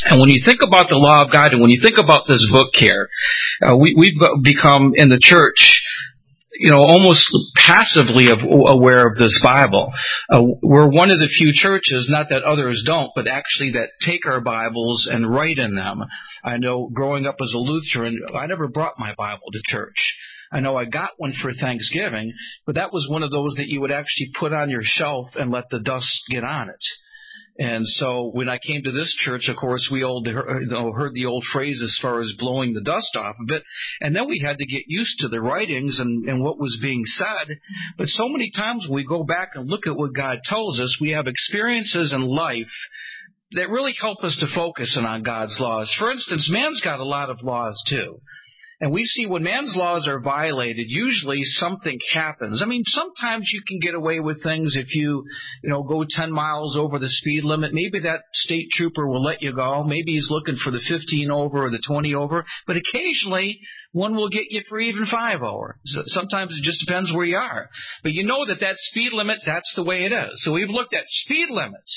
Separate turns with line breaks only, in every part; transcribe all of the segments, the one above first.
And when you think about the law of God, and when you think about this book here, we've become in the church, almost passively aware of this Bible. We're one of the few churches, not that others don't, but actually that take our Bibles and write in them. I know growing up as a Lutheran, I never brought my Bible to church. I know I got one for Thanksgiving, but that was one of those that you would actually put on your shelf and let the dust get on it. And so when I came to this church, of course, we all heard the old phrase as far as blowing the dust off of it. And then we had to get used to the writings and what was being said. But so many times when we go back and look at what God tells us, we have experiences in life that really help us to focus in on God's laws. For instance, man's got a lot of laws too. And we see when man's laws are violated, usually something happens. I mean, sometimes you can get away with things if you go 10 miles over the speed limit. Maybe that state trooper will let you go. Maybe he's looking for the 15 over or the 20 over. But occasionally, one will get you for even 5 over. So sometimes it just depends where you are. But you know that speed limit, that's the way it is. So we've looked at speed limits.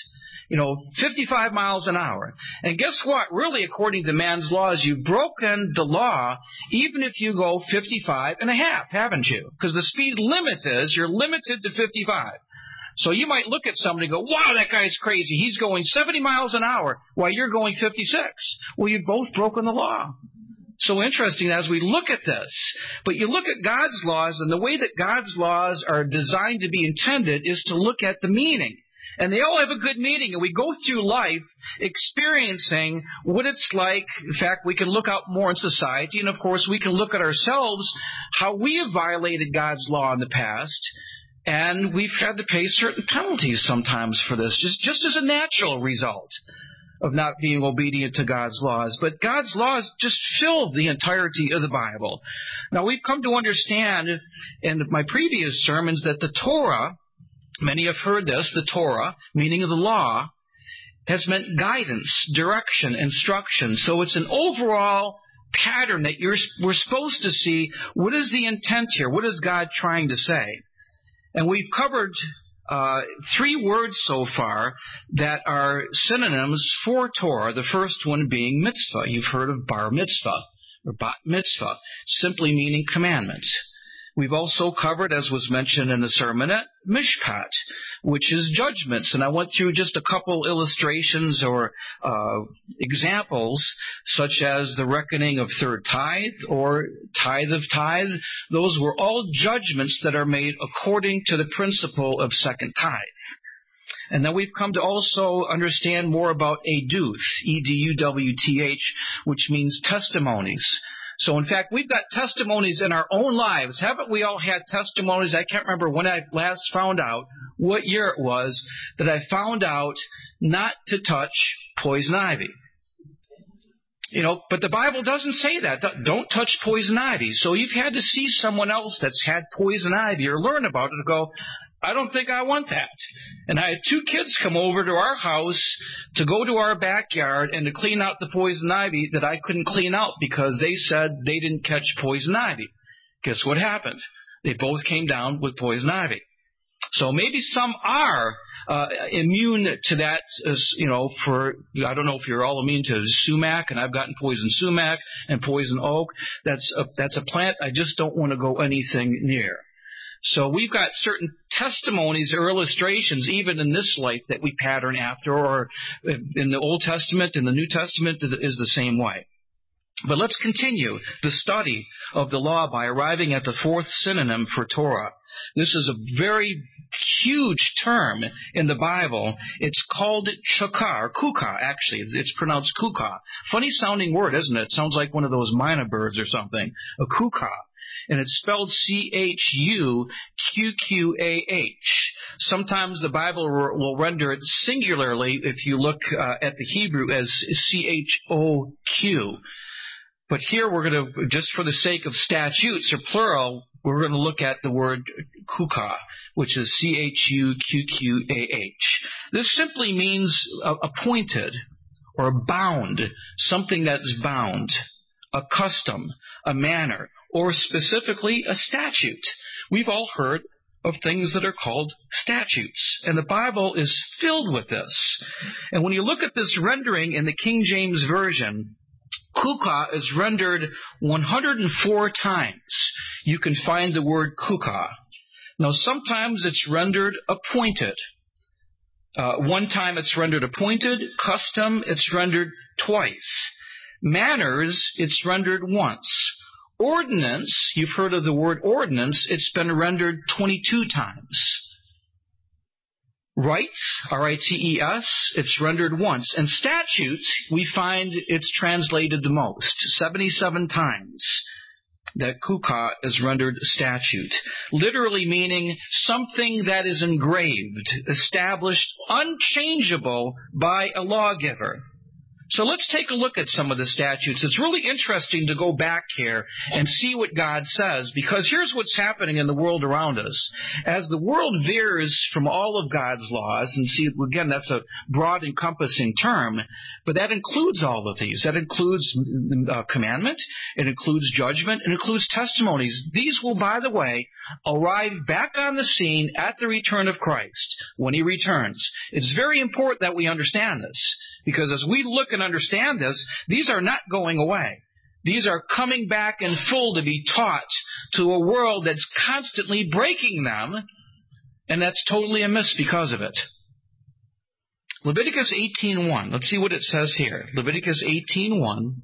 55 miles an hour. And guess what? Really, according to man's laws, you've broken the law even if you go 55 and a half, haven't you? Because the speed limit is you're limited to 55. So you might look at somebody and go, wow, that guy's crazy. He's going 70 miles an hour while you're going 56. Well, you've both broken the law. So interesting as we look at this. But you look at God's laws, and the way that God's laws are designed to be intended is to look at the meaning. And they all have a good meaning, and we go through life experiencing what it's like. In fact, we can look out more in society, and of course we can look at ourselves, how we have violated God's law in the past, and we've had to pay certain penalties sometimes for this, just as a natural result of not being obedient to God's laws. But God's laws just fill the entirety of the Bible. Now, we've come to understand in my previous sermons that the Torah, many have heard this, the Torah, meaning of the law, has meant guidance, direction, instruction. So it's an overall pattern that we're supposed to see. What is the intent here? What is God trying to say? And we've covered 3 words so far that are synonyms for Torah, the first one being mitzvah. You've heard of bar mitzvah or bat mitzvah, simply meaning commandment. We've also covered, as was mentioned in the sermonette, mishpat, which is judgments. And I went through just a couple illustrations or examples, such as the reckoning of third tithe or tithe of tithe. Those were all judgments that are made according to the principle of second tithe. And then we've come to also understand more about eduth, E-D-U-W-T-H, which means testimonies. So, in fact, we've got testimonies in our own lives. Haven't we all had testimonies? I can't remember when I last found out what year it was that I found out not to touch poison ivy. But the Bible doesn't say that. Don't touch poison ivy. So you've had to see someone else that's had poison ivy or learn about it to go, I don't think I want that. And I had 2 kids come over to our house to go to our backyard and to clean out the poison ivy that I couldn't clean out because they said they didn't catch poison ivy. Guess what happened? They both came down with poison ivy. So maybe some are immune to that, I don't know if you're all immune to sumac, and I've gotten poison sumac and poison oak. That's a plant I just don't want to go anything near. So we've got certain testimonies or illustrations, even in this life, that we pattern after, or in the Old Testament and the New Testament is the same way. But let's continue the study of the law by arriving at the 4th synonym for Torah. This is a very huge term in the Bible. It's called chukah, or kukah, actually. It's pronounced kukah. Funny sounding word, isn't it? It sounds like one of those mynah birds or something. A kukah. And it's spelled C-H-U-Q-Q-A-H. Sometimes the Bible will render it singularly if you look at the Hebrew as C-H-O-Q. But here we're going to, just for the sake of statutes or plural, we're going to look at the word kukah, which is C-H-U-Q-Q-A-H. This simply means appointed or bound, something that's bound, a custom, a manner, or specifically a statute. We've all heard of things that are called statutes. And the Bible is filled with this. And when you look at this rendering in the King James Version, kuka is rendered 104 times. You can find the word kuka. Now, sometimes it's rendered appointed. One time it's rendered appointed. Custom, it's rendered twice. Manners, it's rendered once. Ordinance, you've heard of the word ordinance, it's been rendered 22 times. Rights, R-I-T-E-S, it's rendered once. And statutes, we find it's translated the most, 77 times. That kuka is rendered statute, literally meaning something that is engraved, established, unchangeable by a lawgiver. So let's take a look at some of the statutes. It's really interesting to go back here and see what God says, because here's what's happening in the world around us. As the world veers from all of God's laws, and see, again, that's a broad encompassing term, but that includes all of these. That includes commandment, it includes judgment, it includes testimonies. These will, by the way, arrive back on the scene at the return of Christ, when He returns. It's very important that we understand this, because as we look and understand this, these are not going away. These are coming back in full to be taught to a world that's constantly breaking them, and that's totally amiss because of it. Leviticus 18:1. Let's see what it says here. Leviticus 18:1.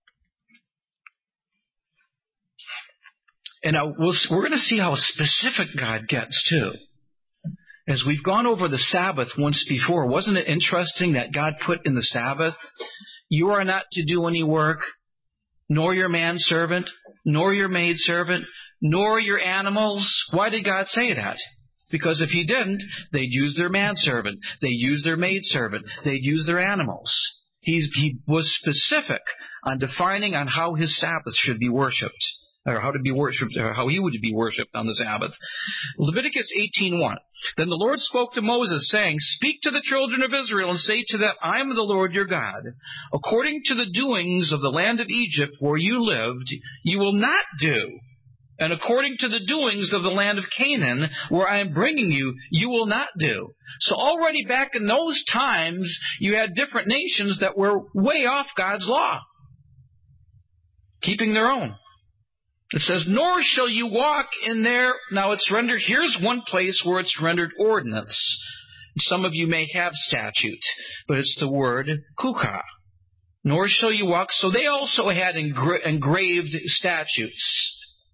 And we're going to see how specific God gets, too. As we've gone over the Sabbath once before, wasn't it interesting that God put in the Sabbath, you are not to do any work, nor your manservant, nor your maidservant, nor your animals. Why did God say that? Because if He didn't, they'd use their manservant, they'd use their maidservant, they'd use their animals. He was specific on defining on how His Sabbath should be worshipped, or how to be worshipped, or how He would be worshipped on the Sabbath. Leviticus 18:1. Then the Lord spoke to Moses, saying, Speak to the children of Israel, and say to them, I am the Lord your God. According to the doings of the land of Egypt where you lived, you will not do. And according to the doings of the land of Canaan, where I am bringing you, you will not do. So already back in those times, you had different nations that were way off God's law, keeping their own. It says, nor shall you walk in there. Now it's rendered, here's one place where it's rendered ordinance. Some of you may have statute, but it's the word kuka. Nor shall you walk. So they also had engraved statutes.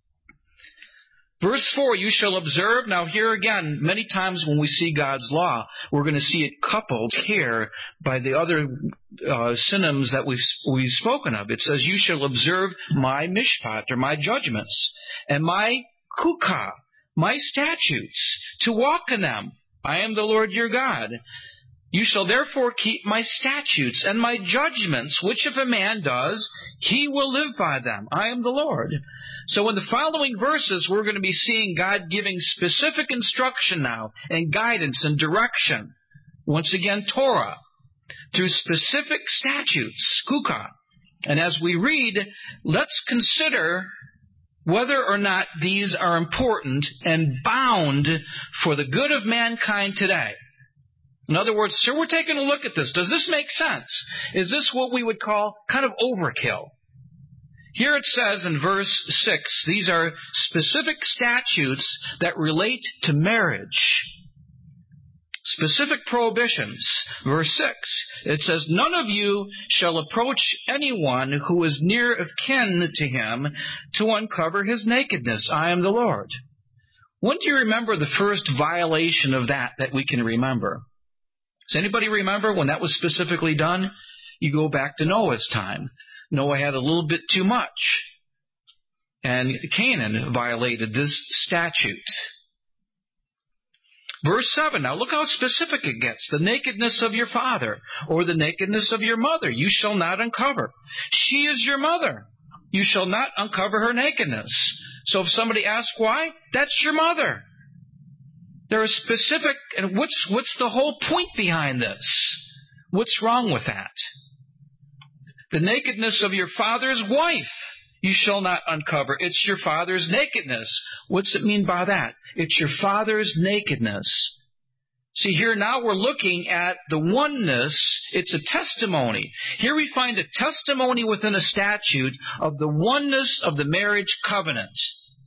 Verse 4, you shall observe. Now here again, many times when we see God's law, we're going to see it coupled here by the other synonyms that we've spoken of. It says, you shall observe my mishpat, or my judgments, and my kuka, my statutes, to walk in them. I am the Lord your God. You shall therefore keep my statutes and my judgments, which if a man does, he will live by them. I am the Lord. So in the following verses, we're going to be seeing God giving specific instruction now, and guidance and direction. Once again, Torah, through specific statutes, kuka. And as we read, let's consider whether or not these are important and bound for the good of mankind today. In other words, sir, we're taking a look at this. Does this make sense? Is this what we would call kind of overkill? Here it says in verse 6, these are specific statutes that relate to marriage. Specific prohibitions. Verse 6, it says, none of you shall approach anyone who is near of kin to him to uncover his nakedness. I am the Lord. When do you remember the first violation of that we can remember? Does anybody remember when that was specifically done? You go back to Noah's time. Noah had a little bit too much, and Canaan violated this statute. Verse 7, now look how specific it gets. The nakedness of your father, or the nakedness of your mother, you shall not uncover. She is your mother. You shall not uncover her nakedness. So if somebody asks why, that's your mother. There are specific, and what's the whole point behind this? What's wrong with that? The nakedness of your father's wife. you shall not uncover. It's your father's nakedness. What's it mean by that? It's your father's nakedness. See, here now we're looking at the oneness. It's a testimony. Here we find a testimony within a statute of the oneness of the marriage covenant.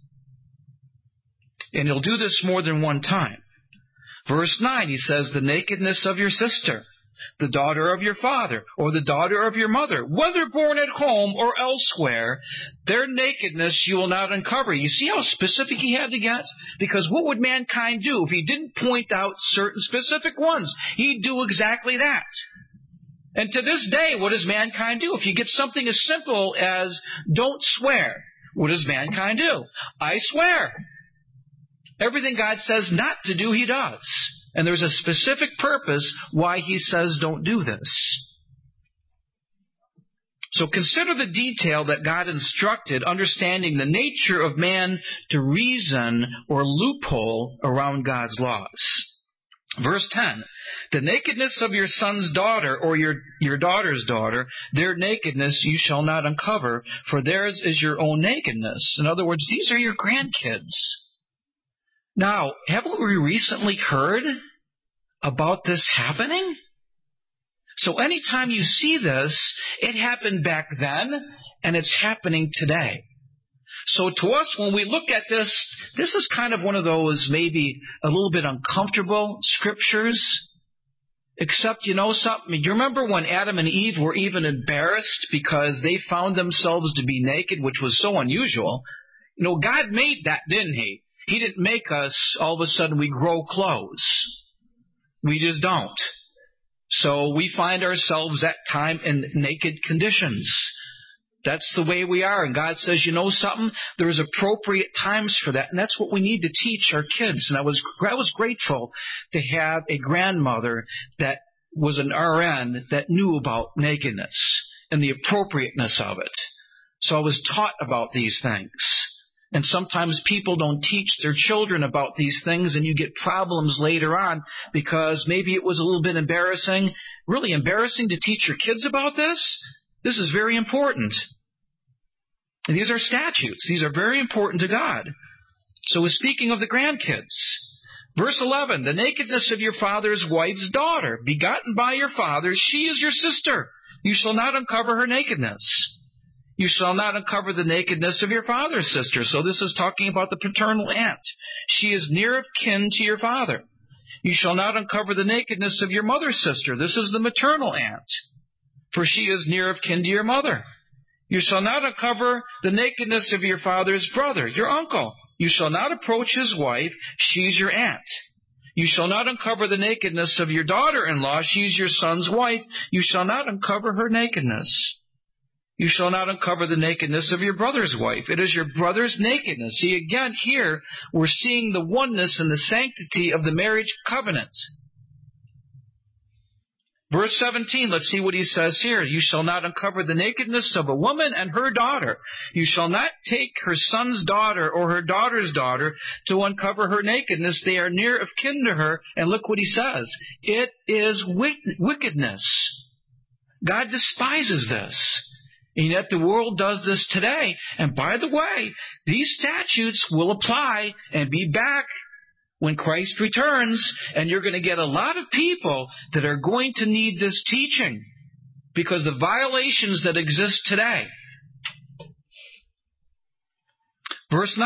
And he'll do this more than one time. Verse 9, he says, the nakedness of your sister, the daughter of your father, or the daughter of your mother, whether born at home or elsewhere, their nakedness you will not uncover. You see how specific he had to get? Because what would mankind do if he didn't point out certain specific ones? He'd do exactly that. And to this day, what does mankind do? If you get something as simple as don't swear, what does mankind do? I swear. Everything God says not to do, he does. And there's a specific purpose why he says don't do this. So consider the detail that God instructed, understanding the nature of man to reason or loophole around God's laws. Verse 10, the nakedness of your son's daughter or your daughter's daughter, their nakedness you shall not uncover, for theirs is your own nakedness. In other words, these are your grandkids. Now, haven't we recently heard about this happening? So anytime you see this, it happened back then, and it's happening today. So to us, when we look at this, this is kind of one of those maybe a little bit uncomfortable scriptures. Except, you know something? Do you remember when Adam and Eve were even embarrassed because they found themselves to be naked, which was so unusual? You know, God made that, didn't He? He didn't make us, all of a sudden, we grow clothes. We just don't. So we find ourselves at time in naked conditions. That's the way we are. And God says, you know something? There's appropriate times for that. And that's what we need to teach our kids. And I was grateful to have a grandmother that was an RN that knew about nakedness and the appropriateness of it. So I was taught about these things. And sometimes people don't teach their children about these things, and you get problems later on because maybe it was a little bit embarrassing. Really embarrassing to teach your kids about this? This is very important. And these are statutes. These are very important to God. So we're speaking of the grandkids. Verse 11, the nakedness of your father's wife's daughter, begotten by your father, she is your sister. You shall not uncover her nakedness. You shall not uncover the nakedness of your father's sister. So this is talking about the paternal aunt. She is near of kin to your father. You shall not uncover the nakedness of your mother's sister. This is the maternal aunt. For she is near of kin to your mother. You shall not uncover the nakedness of your father's brother, your uncle. You shall not approach his wife. She's your aunt. You shall not uncover the nakedness of your daughter-in-law. She's your son's wife. You shall not uncover her nakedness. You shall not uncover the nakedness of your brother's wife. It is your brother's nakedness. See, again, here, we're seeing the oneness and the sanctity of the marriage covenant. Verse 17, let's see what he says here. You shall not uncover the nakedness of a woman and her daughter. You shall not take her son's daughter or her daughter's daughter to uncover her nakedness. They are near of kin to her. And look what he says. It is wickedness. God despises this. And yet the world does this today. And by the way, these statutes will apply and be back when Christ returns. And you're going to get a lot of people that are going to need this teaching because the violations that exist today. Verse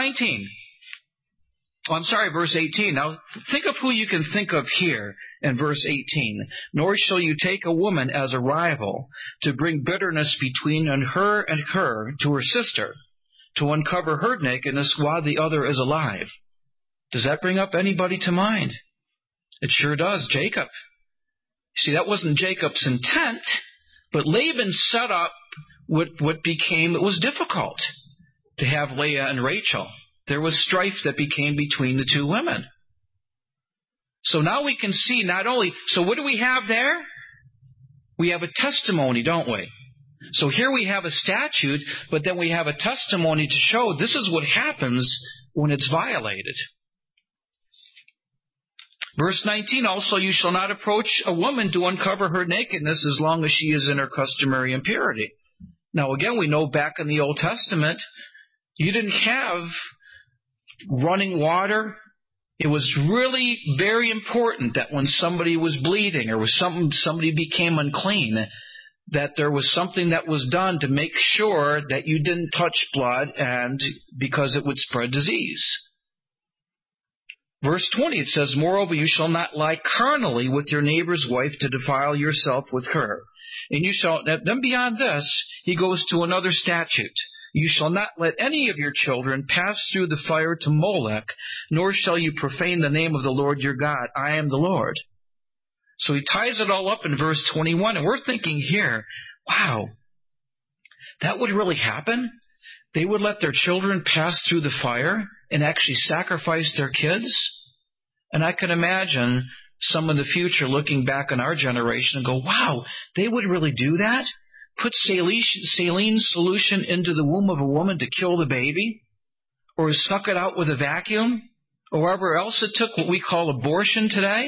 18. Now, think of who you can think of here in verse 18. Nor shall you take a woman as a rival to bring bitterness between her to her sister, to uncover her nakedness while the other is alive. Does that bring up anybody to mind? It sure does, Jacob. See, that wasn't Jacob's intent, but Laban set up what became, it was difficult to have Leah and Rachel. There was strife that became between the two women. So now we can see not only... So what do we have there? We have a testimony, don't we? So here we have a statute, but then we have a testimony to show this is what happens when it's violated. Verse 19, also, you shall not approach a woman to uncover her nakedness as long as she is in her customary impurity. Now again, we know back in the Old Testament, you didn't have running water. It was really very important that when somebody was bleeding or somebody became unclean, that there was something that was done to make sure that you didn't touch blood, and because it would spread disease. Verse 20, it says, "Moreover, you shall not lie carnally with your neighbor's wife to defile yourself with her. And you shall," then beyond this, he goes to another statute. "You shall not let any of your children pass through the fire to Molech, nor shall you profane the name of the Lord your God. I am the Lord." So he ties it all up in verse 21, and we're thinking here, wow, that would really happen? They would let their children pass through the fire and actually sacrifice their kids? And I can imagine some in the future looking back on our generation and go, wow, they would really do that? Put saline solution into the womb of a woman to kill the baby? Or suck it out with a vacuum? Or whatever else it took, what we call abortion today?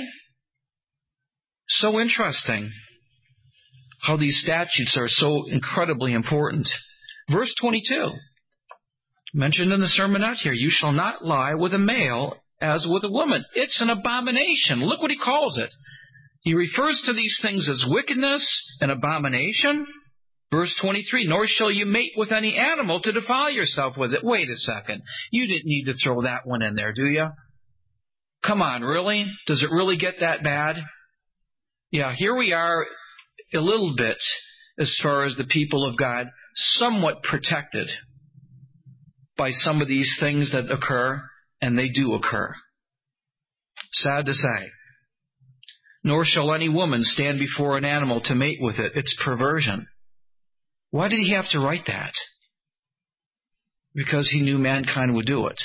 So interesting how these statutes are so incredibly important. Verse 22, mentioned in the sermonette here, "You shall not lie with a male as with a woman." It's an abomination. Look what he calls it. He refers to these things as wickedness and abomination. Verse 23, "Nor shall you mate with any animal to defile yourself with it." Wait a second. You didn't need to throw that one in there, do you? Come on, really? Does it really get that bad? Yeah, here we are a little bit, as far as the people of God, somewhat protected by some of these things that occur, and they do occur. Sad to say. "Nor shall any woman stand before an animal to mate with it." It's perversion. Why did he have to write that? Because he knew mankind would do it.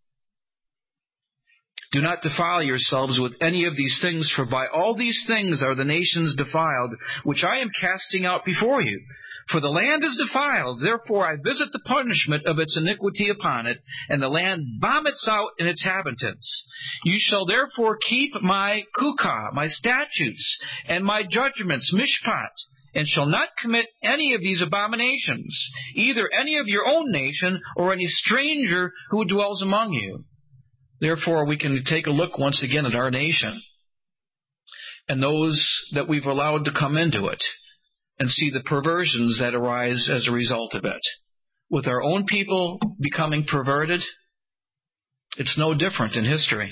"Do not defile yourselves with any of these things, for by all these things are the nations defiled, which I am casting out before you. For the land is defiled, therefore I visit the punishment of its iniquity upon it, and the land vomits out in its inhabitants. You shall therefore keep my kukah, my statutes, and my judgments, mishpat, and shall not commit any of these abominations, either any of your own nation or any stranger who dwells among you." Therefore, we can take a look once again at our nation and those that we've allowed to come into it and see the perversions that arise as a result of it. With our own people becoming perverted, it's no different in history.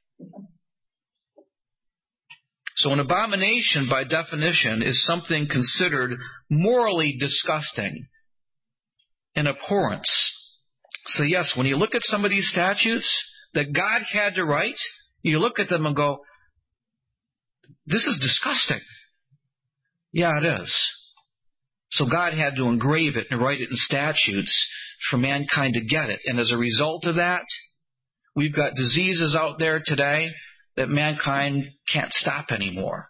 So an abomination, by definition, is something considered morally disgusting and abhorrence. So yes, when you look at some of these statutes that God had to write, you look at them and go, this is disgusting. Yeah, it is. So God had to engrave it and write it in statutes for mankind to get it. And as a result of that, we've got diseases out there today that mankind can't stop anymore.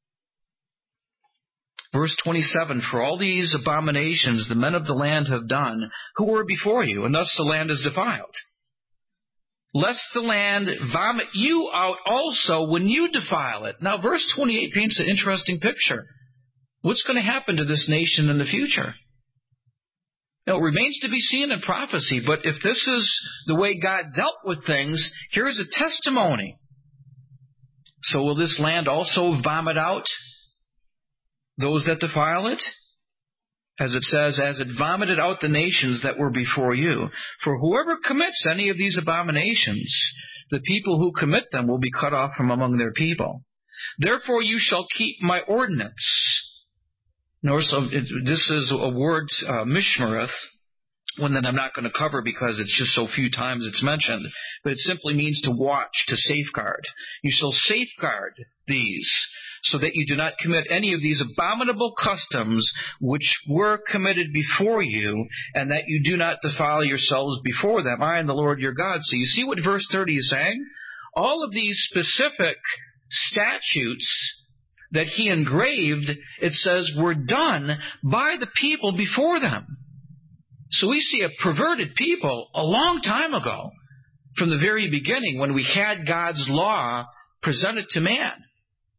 Verse 27, "For all these abominations the men of the land have done, who were before you, and thus the land is defiled. Lest the land vomit you out also when you defile it." Now, verse 28 paints an interesting picture. What's going to happen to this nation in the future? Now, it remains to be seen in prophecy, but if this is the way God dealt with things, here's a testimony. So will this land also vomit out those that defile it? As it says, "As it vomited out the nations that were before you. For whoever commits any of these abominations, the people who commit them will be cut off from among their people. Therefore you shall keep my ordinance." Notice this is a word, mishmarith, one that I'm not going to cover because it's just so few times it's mentioned. But it simply means to watch, to safeguard. You shall safeguard these, so that you do not commit any of these abominable customs which were committed before you, and that you do not defile yourselves before them. I am the Lord your God. So you see what verse 30 is saying? All of these specific statutes that he engraved, it says, were done by the people before them. So we see a perverted people a long time ago, from the very beginning, when we had God's law presented to man.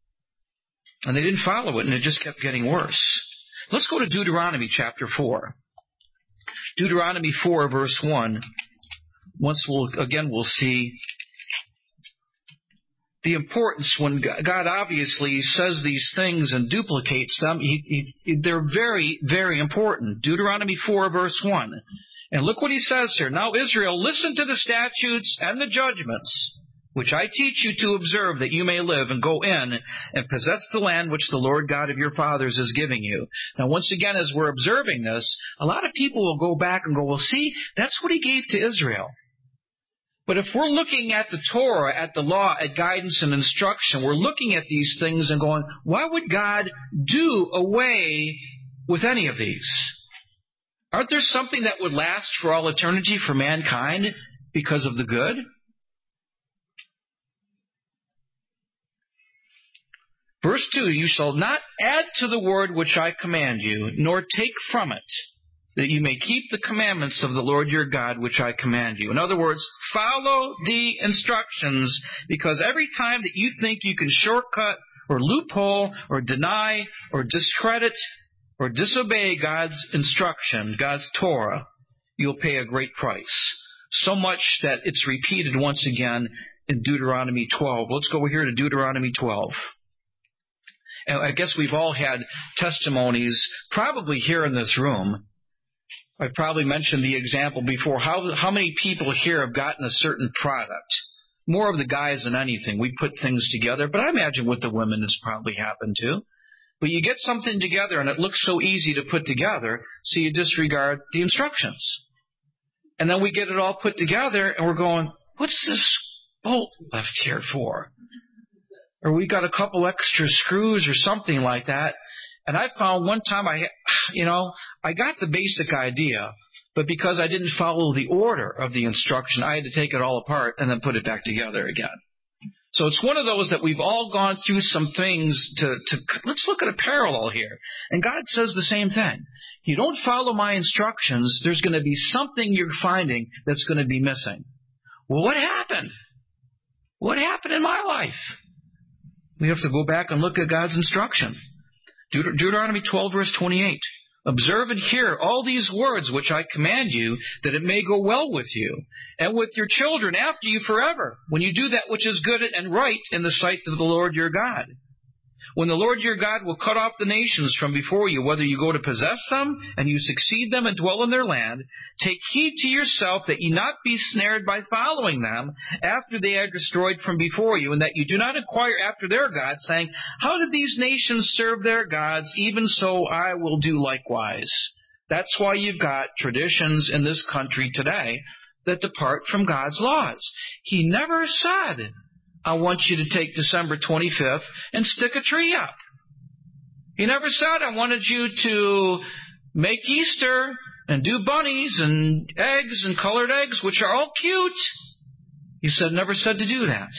And they didn't follow it, and it just kept getting worse. Let's go to Deuteronomy chapter 4. Deuteronomy 4, verse 1. We'll see the importance when God obviously says these things and duplicates them. They're very, very important. Deuteronomy 4, verse 1. And look what he says here. Now, Israel, listen to the statutes and the judgments, which I teach you to observe, that you may live and go in and possess the land which the Lord God of your fathers is giving you. Now, once again, as we're observing this, a lot of people will go back and go, well, see, that's what he gave to Israel. But if we're looking at the Torah, at the law, at guidance and instruction, we're looking at these things and going, why would God do away with any of these? Aren't there something that would last for all eternity for mankind because of the good? Verse 2, you shall not add to the word which I command you, nor take from it, that you may keep the commandments of the Lord your God, which I command you. In other words, follow the instructions, because every time that you think you can shortcut or loophole or deny or discredit or disobey God's instruction, God's Torah, you'll pay a great price. So much that it's repeated once again in Deuteronomy 12. Let's go over here to Deuteronomy 12. And I guess we've all had testimonies, probably here in this room. I've probably mentioned the example before. How many people here have gotten a certain product? More of the guys than anything. We put things together, but I imagine with the women it's probably happened too. But you get something together and it looks so easy to put together, so you disregard the instructions. And then we get it all put together and we're going, what's this bolt left here for? Or we got a couple extra screws or something like that. And I found one time I got the basic idea, but because I didn't follow the order of the instruction, I had to take it all apart and then put it back together again. So it's one of those that we've all gone through some things let's look at a parallel here. And God says the same thing. You don't follow my instructions, there's going to be something you're finding that's going to be missing. Well, what happened? What happened in my life? We have to go back and look at God's instruction. Deuteronomy 12, verse 28. Observe and hear all these words which I command you, that it may go well with you, and with your children after you forever, when you do that which is good and right in the sight of the Lord your God. When the Lord your God will cut off the nations from before you, whether you go to possess them, and you succeed them and dwell in their land, take heed to yourself that ye not be snared by following them after they are destroyed from before you, and that you do not inquire after their gods, saying, how did these nations serve their gods? Even so I will do likewise. That's why you've got traditions in this country today that depart from God's laws. He never said, I want you to take December 25th and stick a tree up. He never said, I wanted you to make Easter and do bunnies and eggs and colored eggs, which are all cute. He never said to do that.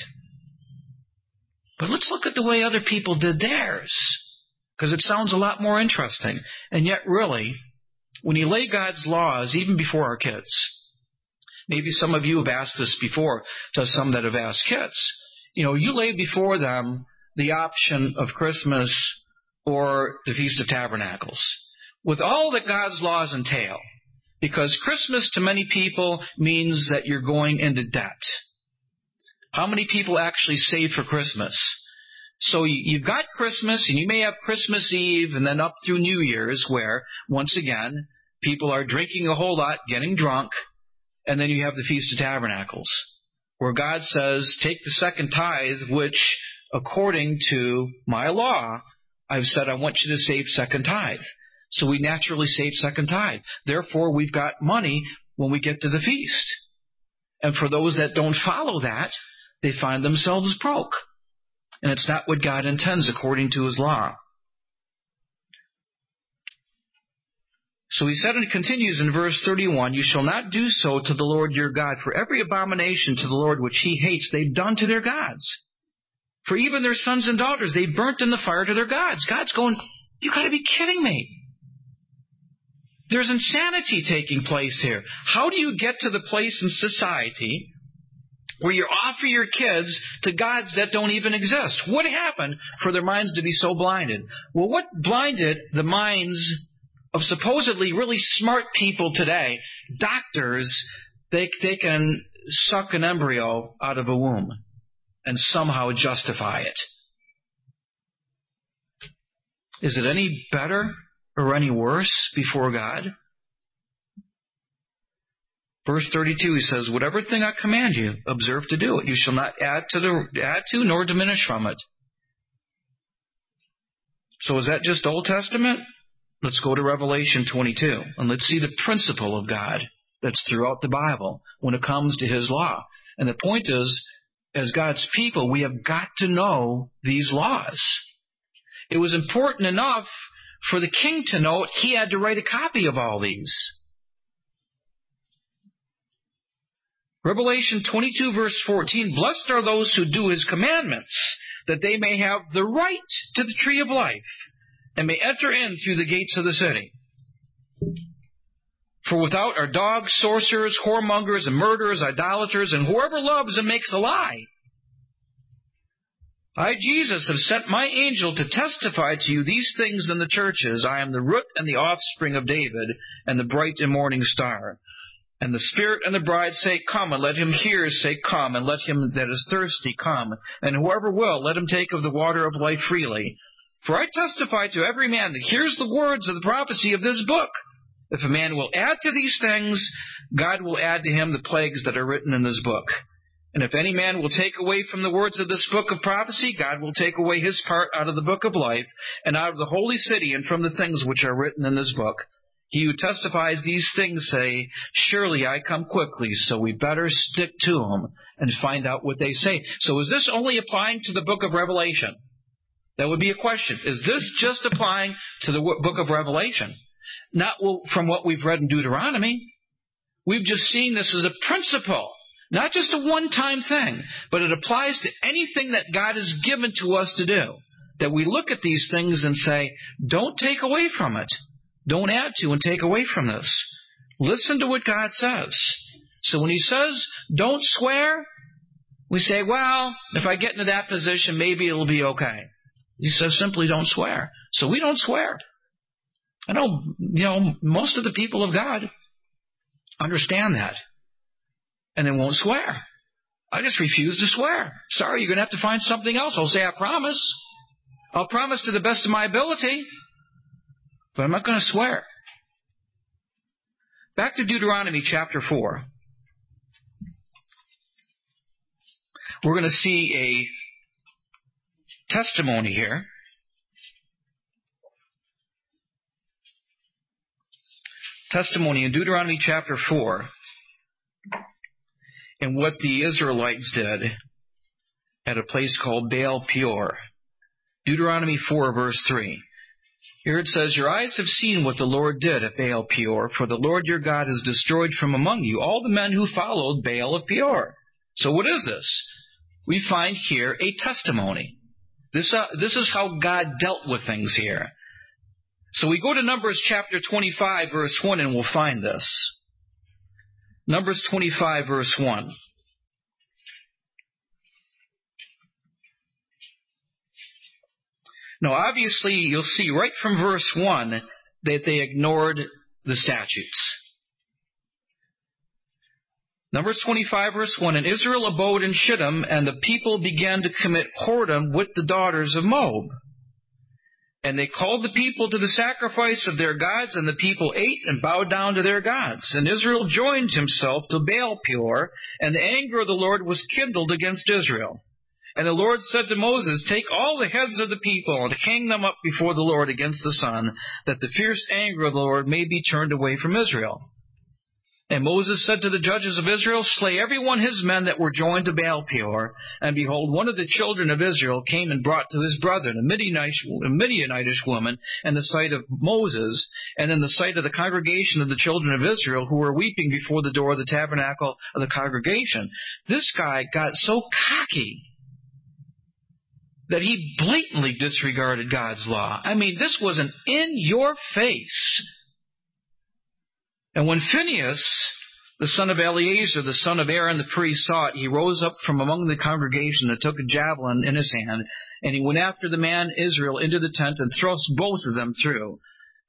But let's look at the way other people did theirs, because it sounds a lot more interesting. And yet, really, when you lay God's laws, even before our kids, maybe some of you have asked this before to some that have asked kids, you lay before them the option of Christmas or the Feast of Tabernacles, with all that God's laws entail. Because Christmas to many people means that you're going into debt. How many people actually save for Christmas? So you've got Christmas, and you may have Christmas Eve, and then up through New Year's, where, once again, people are drinking a whole lot, getting drunk, and then you have the Feast of Tabernacles, where God says, take the second tithe, which, according to my law, I've said I want you to save second tithe. So we naturally save second tithe. Therefore, we've got money when we get to the feast. And for those that don't follow that, they find themselves broke. And it's not what God intends according to His law. So he said, and it continues in verse 31, you shall not do so to the Lord your God, for every abomination to the Lord which He hates, they've done to their gods. For even their sons and daughters, they burnt in the fire to their gods. God's going, you got to be kidding me. There's insanity taking place here. How do you get to the place in society where you offer your kids to gods that don't even exist? What happened for their minds to be so blinded? Well, what blinded the minds of supposedly really smart people today, doctors, they can suck an embryo out of a womb and somehow justify it. Is it any better or any worse before God? Verse 32, he says, whatever thing I command you, observe to do it. You shall not add to nor diminish from it. So is that just Old Testament? Let's go to Revelation 22, and let's see the principle of God that's throughout the Bible when it comes to His law. And the point is, as God's people, we have got to know these laws. It was important enough for the king to know it, he had to write a copy of all these. Revelation 22 verse 14, blessed are those who do His commandments, that they may have the right to the tree of life, and may enter in through the gates of the city. For without are dogs, sorcerers, whoremongers, and murderers, idolaters, and whoever loves and makes a lie. I, Jesus, have sent my angel to testify to you these things in the churches. I am the root and the offspring of David, and the bright and morning star. And the Spirit and the bride say, come, and let him hear say, come, and let him that is thirsty come, and whoever will, let him take of the water of life freely. For I testify to every man that hears the words of the prophecy of this book. If a man will add to these things, God will add to him the plagues that are written in this book. And if any man will take away from the words of this book of prophecy, God will take away his part out of the book of life, and out of the holy city, and from the things which are written in this book. He who testifies these things say, surely I come quickly, so we better stick to them and find out what they say. So is this only applying to the book of Revelation? That would be a question. Is this just applying to the book of Revelation? Not from what we've read in Deuteronomy. We've just seen this as a principle. Not just a one-time thing, but it applies to anything that God has given to us to do. That we look at these things and say, don't take away from it. Don't add to and take away from this. Listen to what God says. So when He says, don't swear, we say, well, if I get into that position, maybe it'll be okay. He says simply, don't swear. So we don't swear. I know, most of the people of God understand that. And they won't swear. I just refuse to swear. Sorry, you're going to have to find something else. I'll say I promise. I'll promise to the best of my ability. But I'm not going to swear. Back to Deuteronomy chapter 4. We're going to see a testimony here. Testimony in Deuteronomy chapter 4. And what the Israelites did at a place called Baal Peor. Deuteronomy 4 verse 3. Here it says, your eyes have seen what the Lord did at Baal Peor, for the Lord your God has destroyed from among you all the men who followed Baal of Peor. So what is this? We find here a testimony. This is how God dealt with things here. So we go to Numbers chapter 25 verse 1 and we'll find this. Numbers 25 verse 1. Now, obviously, you'll see right from verse 1 that they ignored the statutes. Numbers 25, verse 1, and Israel abode in Shittim, and the people began to commit whoredom with the daughters of Moab. And they called the people to the sacrifice of their gods, and the people ate and bowed down to their gods. And Israel joined himself to Baal Peor, and the anger of the Lord was kindled against Israel. And the Lord said to Moses, take all the heads of the people and hang them up before the Lord against the sun, that the fierce anger of the Lord may be turned away from Israel. And Moses said to the judges of Israel, slay every one his men that were joined to Baal Peor. And behold, one of the children of Israel came and brought to his brethren a Midianitish woman in the sight of Moses, and in the sight of the congregation of the children of Israel, who were weeping before the door of the tabernacle of the congregation. This guy got so cocky that he blatantly disregarded God's law. I mean, this was an in-your-face. And when Phinehas, the son of Eleazar, the son of Aaron the priest, saw it, he rose up from among the congregation and took a javelin in his hand, and he went after the man Israel into the tent and thrust both of them through.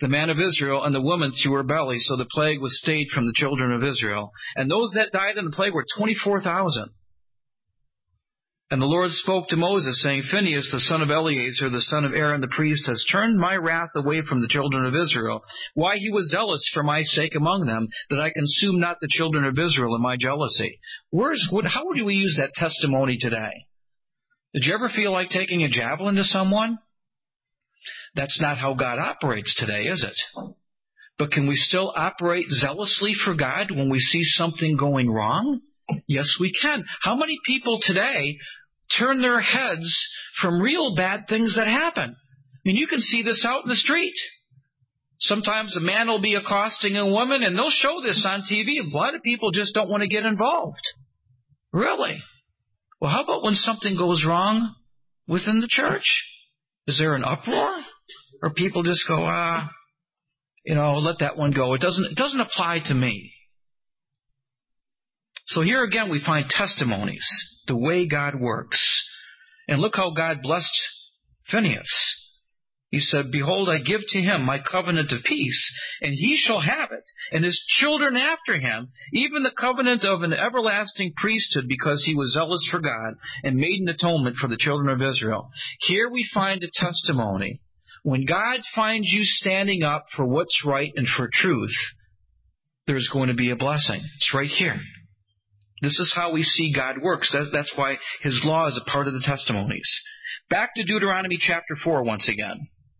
the man of Israel, and the woman through her belly. So the plague was stayed from the children of Israel. And those that died in the plague were 24,000. And the Lord spoke to Moses, saying, Phinehas, the son of Eleazar, the son of Aaron the priest, has turned my wrath away from the children of Israel. Why he was zealous for my sake among them, that I consume not the children of Israel in my jealousy. How would we use that testimony today? Did you ever feel like taking a javelin to someone? That's not how God operates today, is it? But can we still operate zealously for God when we see something going wrong? Yes, we can. How many people today turn their heads from real bad things that happen? I mean, you can see this out in the street. Sometimes a man will be accosting a woman, and they'll show this on TV. A lot of people just don't want to get involved. Really? Well, how about when something goes wrong within the church? Is there an uproar? Or people just go, let that one go. It doesn't apply to me. So here again we find testimonies, the way God works. And look how God blessed Phinehas. He said, Behold, I give to him my covenant of peace, and he shall have it, and his children after him, even the covenant of an everlasting priesthood, because he was zealous for God, and made an atonement for the children of Israel. Here we find a testimony. When God finds you standing up for what's right and for truth, there's going to be a blessing. It's right here. This is how we see God works. That's why His law is a part of the testimonies. Back to Deuteronomy chapter 4 once again.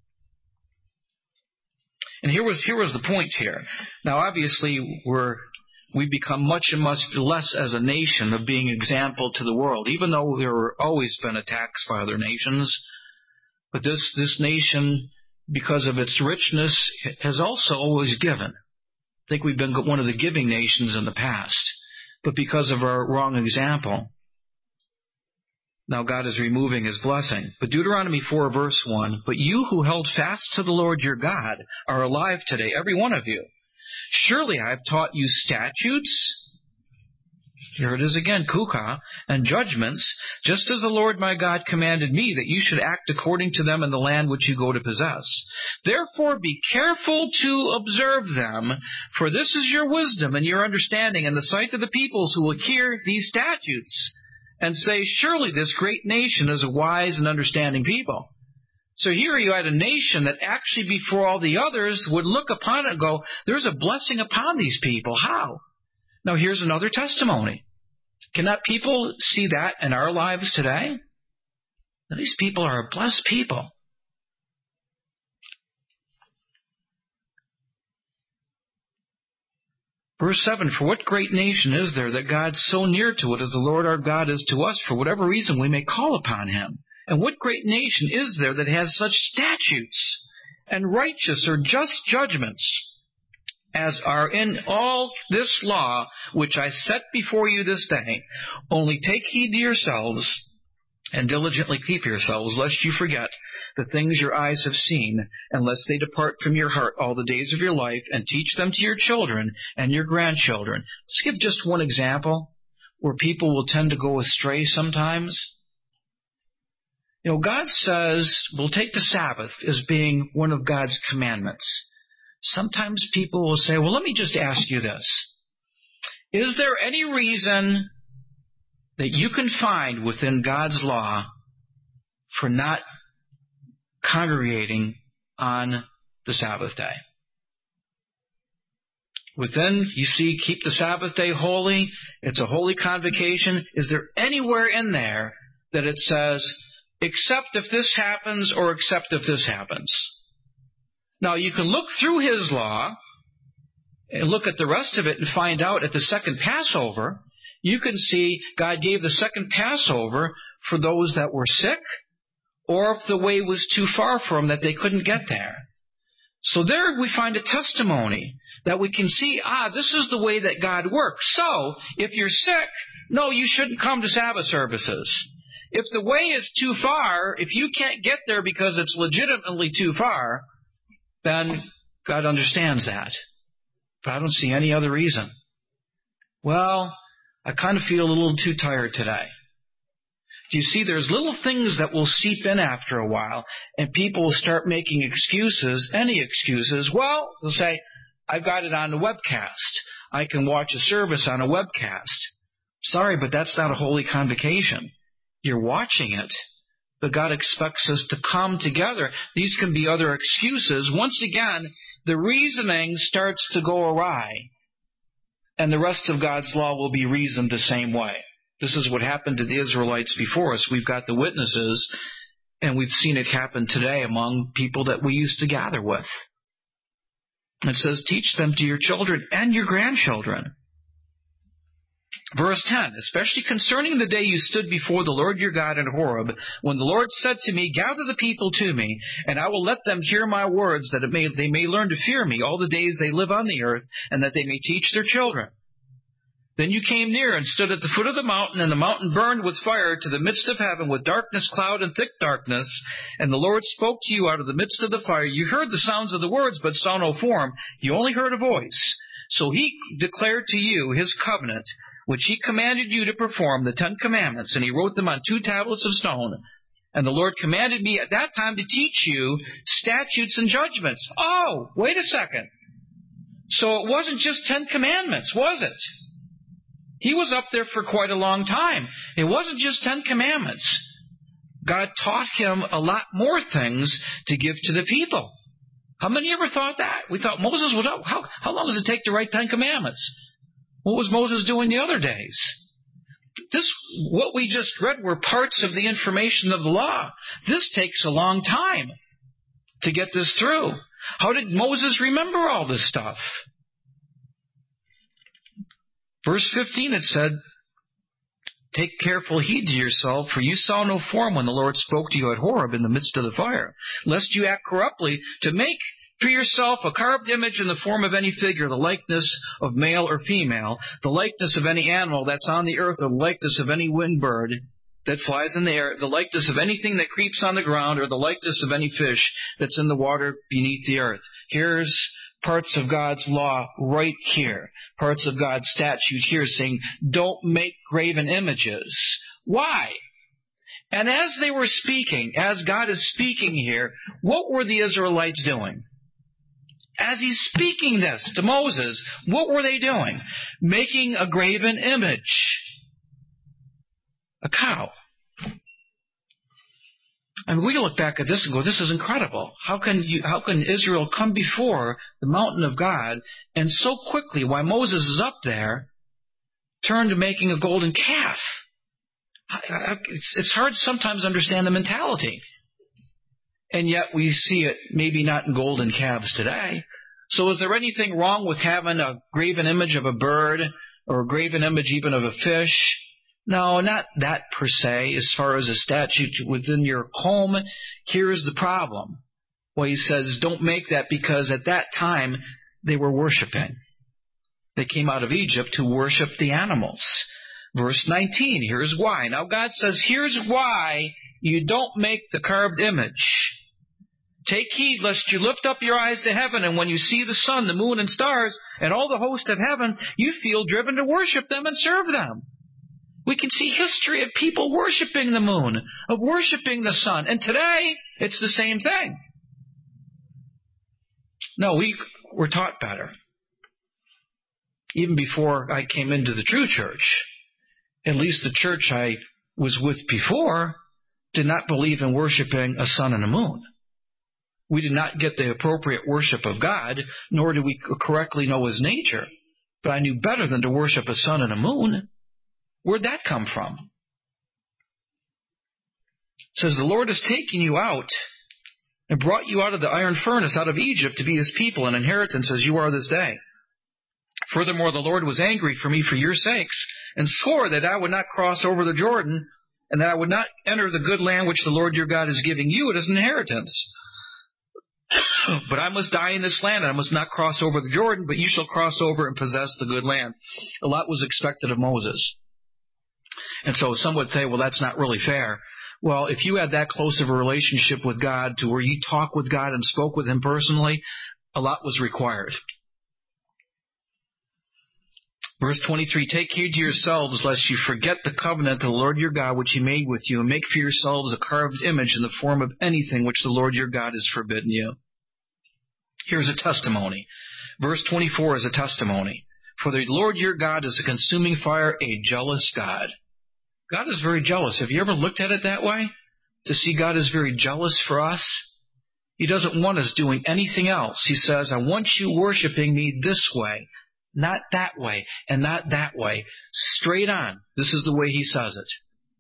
And here was the point here. Now obviously we've become much and much less as a nation of being example to the world, even though there have always been attacks by other nations. But this nation, because of its richness, has also always given. I think we've been one of the giving nations in the past. But because of our wrong example, now God is removing His blessing. But Deuteronomy 4 verse 1, But you who held fast to the Lord your God are alive today, every one of you. Surely I have taught you statutes, here it is again, kuka, and judgments, just as the Lord my God commanded me, that you should act according to them in the land which you go to possess. Therefore be careful to observe them, for this is your wisdom and your understanding in the sight of the peoples who will hear these statutes, and say, Surely this great nation is a wise and understanding people. So here you had a nation that actually before all the others would look upon it and go, there's a blessing upon these people. How? Now here's another testimony. Cannot people see that in our lives today? Now, these people are a blessed people. Verse 7, For what great nation is there that God's so near to it as the Lord our God is to us, for whatever reason we may call upon Him? And what great nation is there that has such statutes and righteous or just judgments as are in all this law which I set before you this day? Only take heed to yourselves and diligently keep yourselves, lest you forget the things your eyes have seen, and lest they depart from your heart all the days of your life, and teach them to your children and your grandchildren. Let's give just one example where people will tend to go astray sometimes. God says we'll take the Sabbath as being one of God's commandments. Sometimes people will say, well, let me just ask you this. Is there any reason that you can find within God's law for not congregating on the Sabbath day? Within, you see, keep the Sabbath day holy. It's a holy convocation. Is there anywhere in there that it says, except if this happens or except if this happens? Now, you can look through His law and look at the rest of it and find out at the second Passover, you can see God gave the second Passover for those that were sick, or if the way was too far for them that they couldn't get there. So there we find a testimony that we can see, this is the way that God works. So, if you're sick, no, you shouldn't come to Sabbath services. If the way is too far, if you can't get there because it's legitimately too far, then God understands that. But I don't see any other reason. Well, I kind of feel a little too tired today. Do you see, there's little things that will seep in after a while, and people will start making excuses, any excuses. Well, they'll say, I've got it on the webcast. I can watch a service on a webcast. Sorry, but that's not a holy convocation. You're watching it, but God expects us to come together. These can be other excuses. Once again, the reasoning starts to go awry, and the rest of God's law will be reasoned the same way. This is what happened to the Israelites before us. We've got the witnesses, and we've seen it happen today among people that we used to gather with. It says, teach them to your children and your grandchildren. Verse 10, especially concerning the day you stood before the Lord your God in Horeb, when the Lord said to me, gather the people to me, and I will let them hear my words, that they may learn to fear me all the days they live on the earth, and that they may teach their children. Then you came near and stood at the foot of the mountain, and the mountain burned with fire to the midst of heaven with darkness, cloud, and thick darkness. And the Lord spoke to you out of the midst of the fire. You heard the sounds of the words, but saw no form. You only heard a voice. So he declared to you his covenant, which he commanded you to perform, the 10 Commandments, and he wrote them on 2 tablets of stone. And the Lord commanded me at that time to teach you statutes and judgments. Oh, wait a second. So it wasn't just 10 Commandments, was it? He was up there for quite a long time. It wasn't just 10 Commandments. God taught him a lot more things to give to the people. How many ever thought that? We thought Moses would, how long does it take to write 10 Commandments? What was Moses doing the other days? What we just read were parts of the information of the law. This takes a long time to get this through. How did Moses remember all this stuff? Verse 15, it said, take careful heed to yourself, for you saw no form when the Lord spoke to you at Horeb in the midst of the fire, lest you act corruptly to make for yourself a carved image in the form of any figure, the likeness of male or female, the likeness of any animal that's on the earth, or the likeness of any winged bird that flies in the air, the likeness of anything that creeps on the ground, or the likeness of any fish that's in the water beneath the earth. Here's parts of God's law right here. Parts of God's statute here saying, don't make graven images. Why? And as they were speaking, as God is speaking here, what were the Israelites doing? As he's speaking this to Moses, what were they doing? Making a graven image. A cow. I mean, we look back at this and go, this is incredible. How can Israel come before the mountain of God and so quickly, while Moses is up there, turn to making a golden calf? It's hard sometimes to understand the mentality. And yet we see it maybe not in golden calves today. So is there anything wrong with having a graven image of a bird or a graven image even of a fish? No, not that per se, as far as a statute within your home. Here's the problem. Well, he says, don't make that, because at that time they were worshiping. They came out of Egypt to worship the animals. Verse 19, here's why. Now God says, here's why you don't make the carved image. Take heed lest you lift up your eyes to heaven, and when you see the sun, the moon, and stars, and all the host of heaven, you feel driven to worship them and serve them. We can see history of people worshiping the moon, of worshiping the sun. And today, it's the same thing. No, we were taught better. Even before I came into the true church, at least the church I was with before, did not believe in worshiping a sun and a moon. We did not get the appropriate worship of God, nor did we correctly know His nature. But I knew better than to worship a sun and a moon. Where'd that come from? It says, the Lord has taken you out and brought you out of the iron furnace, out of Egypt, to be His people, an inheritance as you are this day. Furthermore, the Lord was angry for me for your sakes, and swore that I would not cross over the Jordan, and that I would not enter the good land which the Lord your God is giving you as an inheritance. But I must die in this land, and I must not cross over the Jordan, but you shall cross over and possess the good land. A lot was expected of Moses. And so some would say, well, that's not really fair. Well, if you had that close of a relationship with God to where you talk with God and spoke with Him personally, a lot was required. Verse 23, take heed to yourselves, lest you forget the covenant of the Lord your God, which he made with you, and make for yourselves a carved image in the form of anything which the Lord your God has forbidden you. Here's a testimony. Verse 24 is a testimony. For the Lord your God is a consuming fire, a jealous God. God is very jealous. Have you ever looked at it that way? To see God is very jealous for us? He doesn't want us doing anything else. He says, I want you worshiping me this way. Not that way, and not that way. Straight on. This is the way he says it.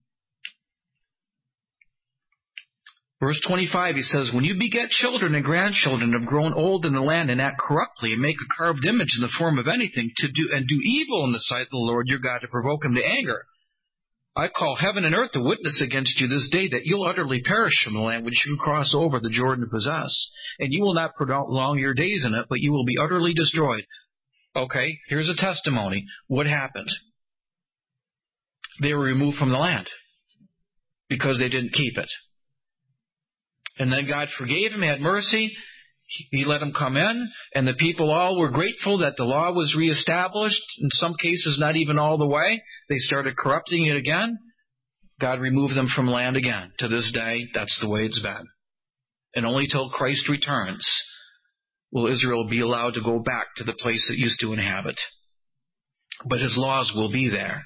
Verse 25, he says, when you beget children and grandchildren have grown old in the land and act corruptly and make a carved image in the form of anything to do evil in the sight of the Lord your God to provoke him to anger, I call heaven and earth to witness against you this day that you'll utterly perish from the land which you cross over the Jordan to possess, and you will not prolong your days in it, but you will be utterly destroyed. Okay, here's a testimony. What happened? They were removed from the land because they didn't keep it. And then God forgave him, had mercy. He let them come in, and the people all were grateful that the law was reestablished. In some cases, not even all the way. They started corrupting it again. God removed them from land again. To this day, that's the way it's been. And only till Christ returns will Israel be allowed to go back to the place it used to inhabit. But his laws will be there.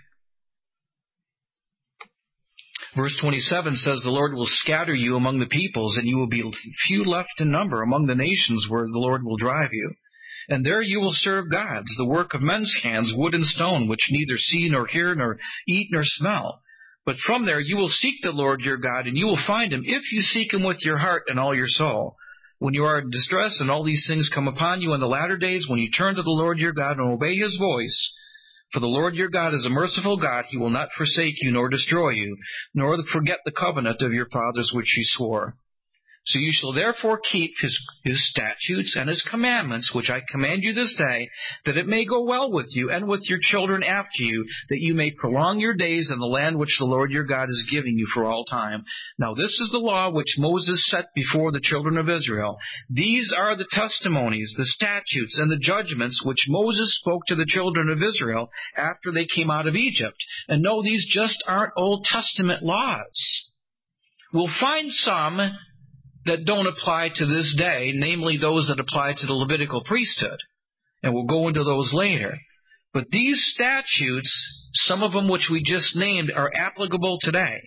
Verse 27 says, the Lord will scatter you among the peoples, and you will be few left in number among the nations where the Lord will drive you. And there you will serve gods, the work of men's hands, wood and stone, which neither see nor hear nor eat nor smell. But from there you will seek the Lord your God, and you will find him if you seek him with your heart and all your soul. When you are in distress and all these things come upon you in the latter days, when you turn to the Lord your God and obey his voice, for the Lord your God is a merciful God, he will not forsake you nor destroy you, nor forget the covenant of your fathers which he swore. So you shall therefore keep his statutes and his commandments, which I command you this day, that it may go well with you and with your children after you, that you may prolong your days in the land which the Lord your God is giving you for all time. Now this is the law which Moses set before the children of Israel. These are the testimonies, the statutes, and the judgments which Moses spoke to the children of Israel after they came out of Egypt. And no, these just aren't Old Testament laws. We'll find some that don't apply to this day, namely those that apply to the Levitical priesthood. And we'll go into those later. But these statutes, some of them which we just named, are applicable today.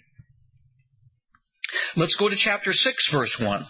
Let's go to chapter 6, verse 1.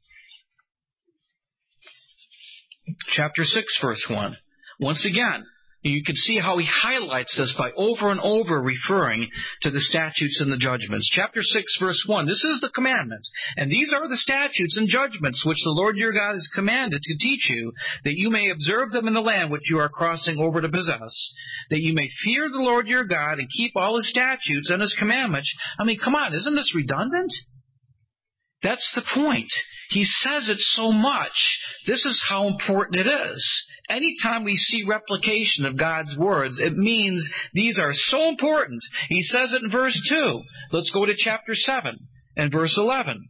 Chapter 6, verse 1. Once again, you can see how he highlights this by over and over referring to the statutes and the judgments. Chapter 6, verse 1. This is the commandment. And these are the statutes and judgments which the Lord your God has commanded to teach you, that you may observe them in the land which you are crossing over to possess, that you may fear the Lord your God and keep all his statutes and his commandments. I mean, come on, isn't this redundant? That's the point. He says it so much. This is how important it is. Anytime we see replication of God's words, it means these are so important. He says it in verse 2. Let's go to chapter 7 and verse 11.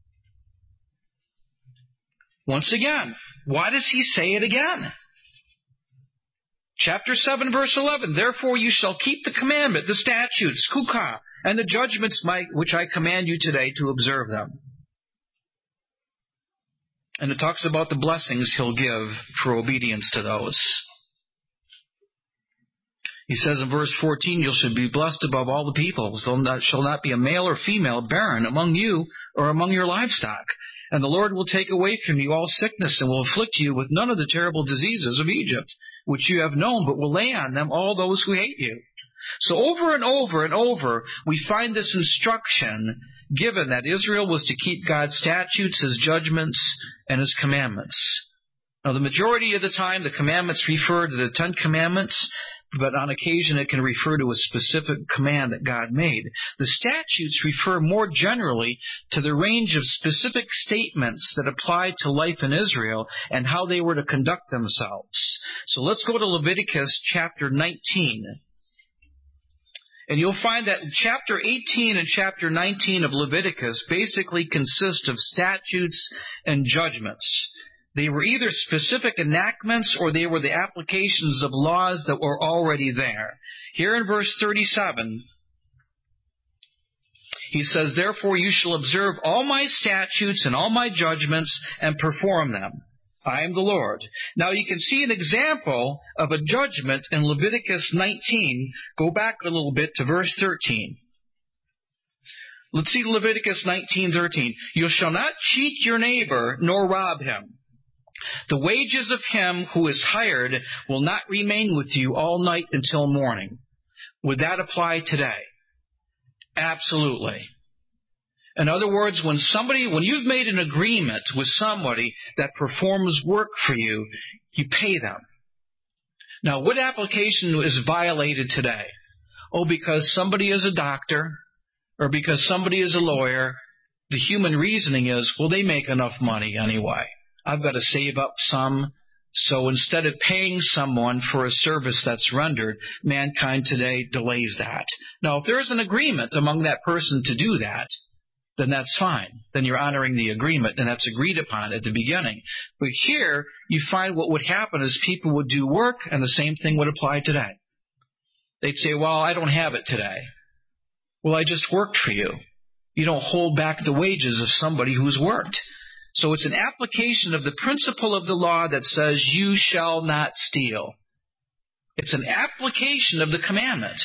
Once again, why does he say it again? Chapter 7, verse 11. Therefore you shall keep the commandment, the statutes, kukah, and the judgments which I command you today to observe them. And it talks about the blessings he'll give for obedience to those. He says in verse 14, you shall be blessed above all the peoples. There shall not be a male or female barren among you or among your livestock. And the Lord will take away from you all sickness and will afflict you with none of the terrible diseases of Egypt, which you have known, but will lay on them all those who hate you. So over and over and over, we find this instruction given that Israel was to keep God's statutes, his judgments, and his commandments. Now, the majority of the time, the commandments refer to the 10 Commandments, but on occasion it can refer to a specific command that God made. The statutes refer more generally to the range of specific statements that applied to life in Israel and how they were to conduct themselves. So let's go to Leviticus chapter 19. And you'll find that chapter 18 and chapter 19 of Leviticus basically consist of statutes and judgments. They were either specific enactments or they were the applications of laws that were already there. Here in verse 37, he says, "Therefore you shall observe all my statutes and all my judgments and perform them. I am the Lord." Now you can see an example of a judgment in Leviticus 19. Go back a little bit to verse 13. Let's see Leviticus 19:13. "You shall not cheat your neighbor nor rob him. The wages of him who is hired will not remain with you all night until morning." Would that apply today? Absolutely. In other words, when you've made an agreement with somebody that performs work for you, you pay them. Now, what application is violated today? Oh, because somebody is a doctor or because somebody is a lawyer, the human reasoning is, well, they make enough money anyway. I've got to save up some. So instead of paying someone for a service that's rendered, mankind today delays that. Now, if there is an agreement among that person to do that, then that's fine. Then you're honoring the agreement, and that's agreed upon at the beginning. But here, you find what would happen is people would do work, and the same thing would apply today. They'd say, well, I don't have it today. Well, I just worked for you. You don't hold back the wages of somebody who's worked. So it's an application of the principle of the law that says, you shall not steal. It's an application of the commandment.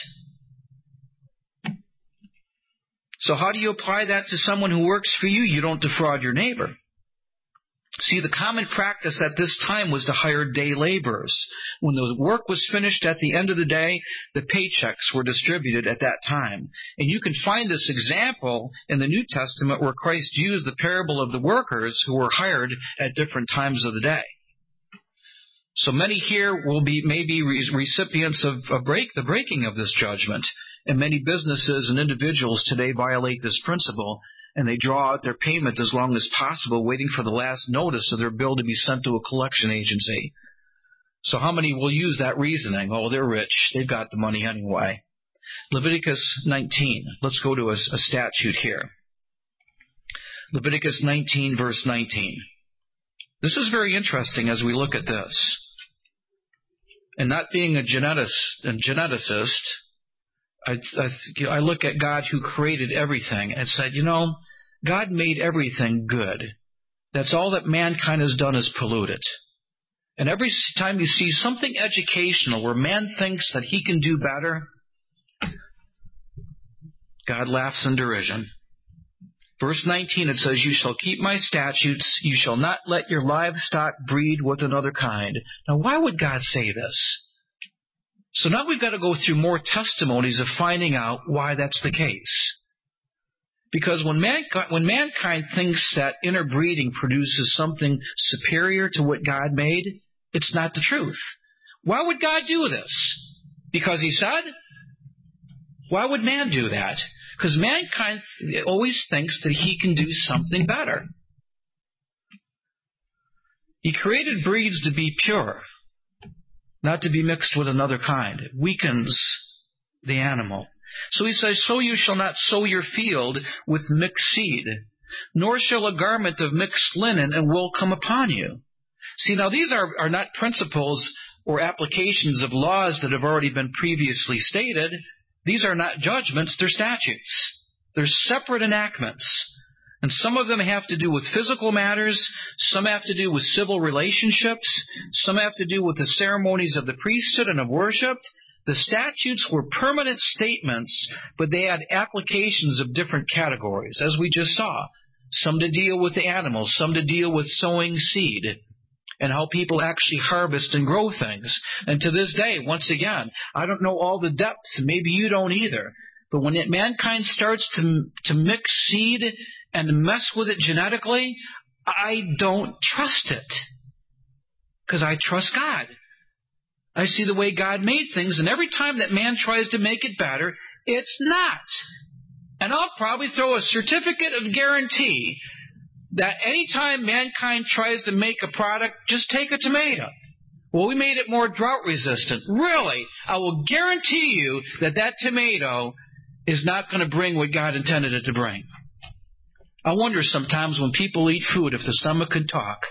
So how do you apply that to someone who works for you? You don't defraud your neighbor. See, the common practice at this time was to hire day laborers. When the work was finished at the end of the day, the paychecks were distributed at that time. And you can find this example in the New Testament where Christ used the parable of the workers who were hired at different times of the day. So many here will be maybe recipients of the breaking of this judgment. And many businesses and individuals today violate this principle, and they draw out their payment as long as possible, waiting for the last notice of their bill to be sent to a collection agency. So how many will use that reasoning? Oh, they're rich. They've got the money anyway. Leviticus 19. Let's go to a statute here. Leviticus 19, verse 19. This is very interesting as we look at this. And not being a geneticist, I look at God who created everything and said, God made everything good. That's all that mankind has done is pollute it. And every time you see something educational where man thinks that he can do better, God laughs in derision. Verse 19, it says, "You shall keep my statutes. You shall not let your livestock breed with another kind." Now, why would God say this? So now we've got to go through more testimonies of finding out why that's the case. Because when mankind thinks that interbreeding produces something superior to what God made, it's not the truth. Why would God do this? Because He said? Why would man do that? Because mankind always thinks that he can do something better. He created breeds to be pure, not to be mixed with another kind. It weakens the animal. So He says, "So you shall not sow your field with mixed seed, nor shall a garment of mixed linen and wool come upon you." See, now these are not principles or applications of laws that have already been previously stated. These are not judgments, they're statutes. They're separate enactments. And some of them have to do with physical matters, some have to do with civil relationships, some have to do with the ceremonies of the priesthood and of worship. The statutes were permanent statements, but they had applications of different categories, as we just saw. Some to deal with the animals, some to deal with sowing seed, and how people actually harvest and grow things. And to this day, once again, I don't know all the depths, maybe you don't either, but when mankind starts to mix seed and mess with it genetically, I don't trust it. Because I trust God. I see the way God made things, and every time that man tries to make it better, it's not. And I'll probably throw a certificate of guarantee that any time mankind tries to make a product, just take a tomato. Well, we made it more drought resistant. Really, I will guarantee you that tomato is not going to bring what God intended it to bring. I wonder sometimes when people eat food if the stomach could talk.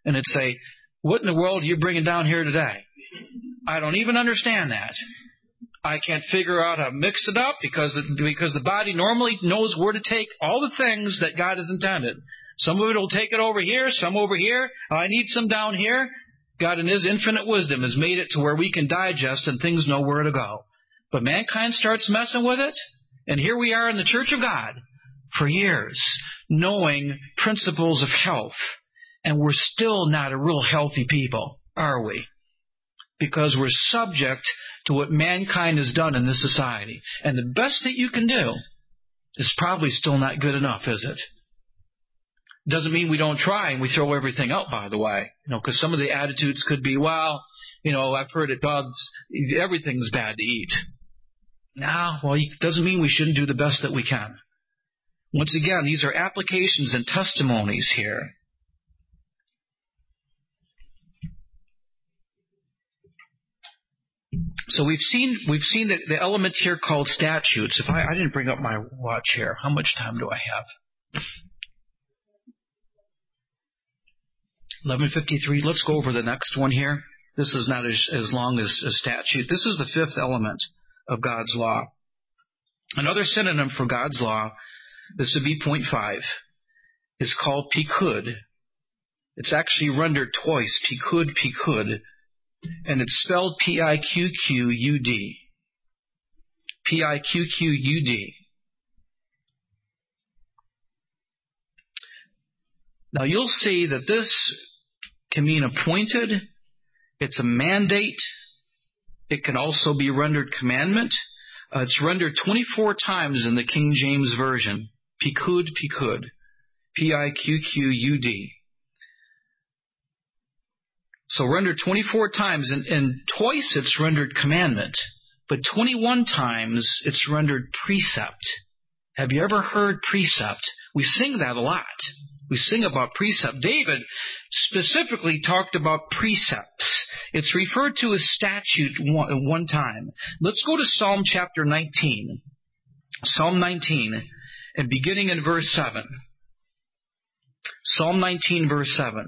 and it'd say, what in the world are you bringing down here today? I don't even understand that. I can't figure out how to mix it up because the body normally knows where to take all the things that God has intended. Some of it will take it over here, some over here. I need some down here. God in His infinite wisdom has made it to where we can digest and things know where to go. But mankind starts messing with it, and here we are in the Church of God for years, knowing principles of health, and we're still not a real healthy people, are we? Because we're subject to what mankind has done in this society. And the best that you can do is probably still not good enough, is it? Doesn't mean we don't try and we throw everything out, by the way. Because some of the attitudes could be, well, I've heard it, everything's bad to eat. It doesn't mean we shouldn't do the best that we can. Once again, these are applications and testimonies here. So we've seen the element here called statutes. If I didn't bring up my watch here, how much time do I have? 11:53. Let's go over the next one here. This is not as long as a statute. This is the fifth element of God's law. Another synonym for God's law, this would be point 5, is called pikud. It's actually rendered twice, pikud. And it's spelled P-I-Q-Q-U-D. P-I-Q-Q-U-D. Now you'll see that this can mean appointed. It's a mandate. It can also be rendered commandment. It's rendered 24 times in the King James Version. Pikud. P-I-Q-Q-U-D. So rendered 24 times, and twice it's rendered commandment, but 21 times it's rendered precept. Have you ever heard precept? We sing that a lot. We sing about precept. David specifically talked about precepts. It's referred to as statute one time. Let's go to Psalm chapter 19. Psalm 19, and beginning in verse 7. Psalm 19, verse 7.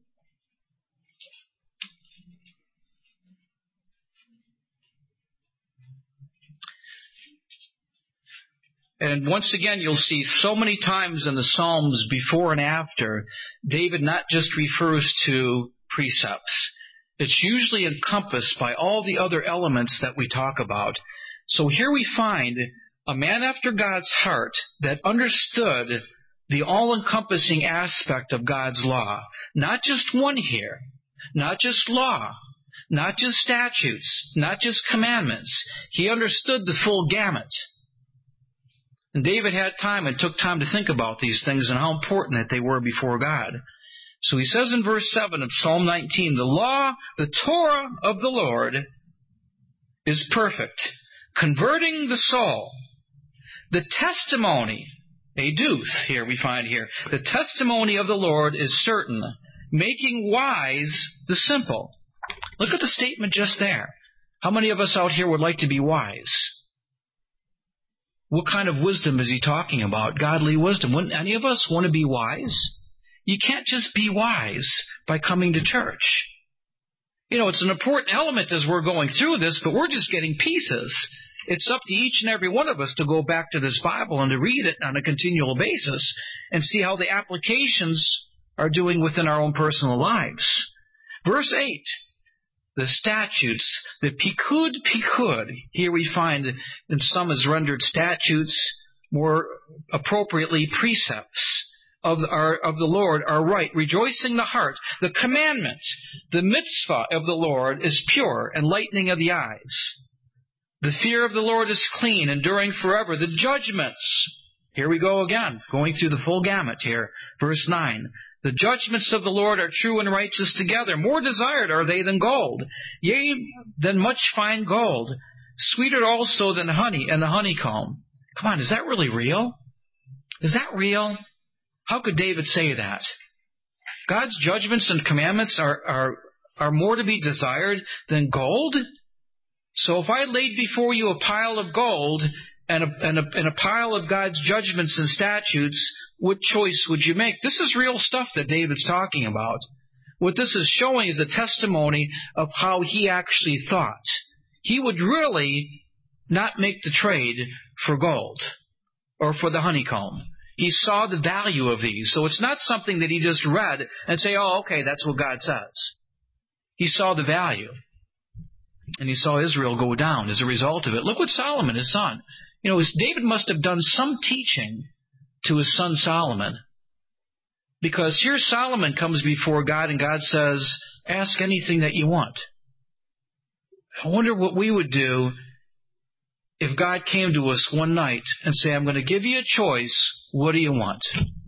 And once again, you'll see so many times in the Psalms before and after, David not just refers to precepts. It's usually encompassed by all the other elements that we talk about. So here we find a man after God's heart that understood the all-encompassing aspect of God's law. Not just one here, not just law, not just statutes, not just commandments. He understood the full gamut. And David had time and took time to think about these things and how important that they were before God. So he says in verse 7 of Psalm 19, the law, the Torah of the Lord is perfect, converting the soul. The testimony, eduth, here we find here, the testimony of the Lord is certain, making wise the simple. Look at the statement just there. How many of us out here would like to be wise? What kind of wisdom is he talking about? Godly wisdom. Wouldn't any of us want to be wise? You can't just be wise by coming to church. It's an important element as we're going through this, but we're just getting pieces. It's up to each and every one of us to go back to this Bible and to read it on a continual basis and see how the applications are doing within our own personal lives. Verse 8. The statutes, the pikud, here we find in some is rendered statutes, more appropriately precepts of the Lord are right, rejoicing the heart. The commandment, the mitzvah of the Lord is pure, enlightening of the eyes. The fear of the Lord is clean, enduring forever. The judgments, here we go again, going through the full gamut here. Verse 9. The judgments of the Lord are true and righteous together. More desired are they than gold, yea, than much fine gold. Sweeter also than honey and the honeycomb. Come on, is that really real? Is that real? How could David say that? God's judgments and commandments are more to be desired than gold? So if I laid before you a pile of gold and a pile of God's judgments and statutes, what choice would you make? This is real stuff that David's talking about. what this is showing is a testimony of how he actually thought. He would really not make the trade for gold or for the honeycomb. He saw the value of these. So it's not something that he just read and say, oh, okay, that's what God says. He saw the value. And he saw Israel go down as a result of it. Look what Solomon, his son. David must have done some teaching to his son Solomon. Because here Solomon comes before God and God says, ask anything that you want. I wonder what we would do if God came to us one night and say, I'm going to give you a choice. What do you want?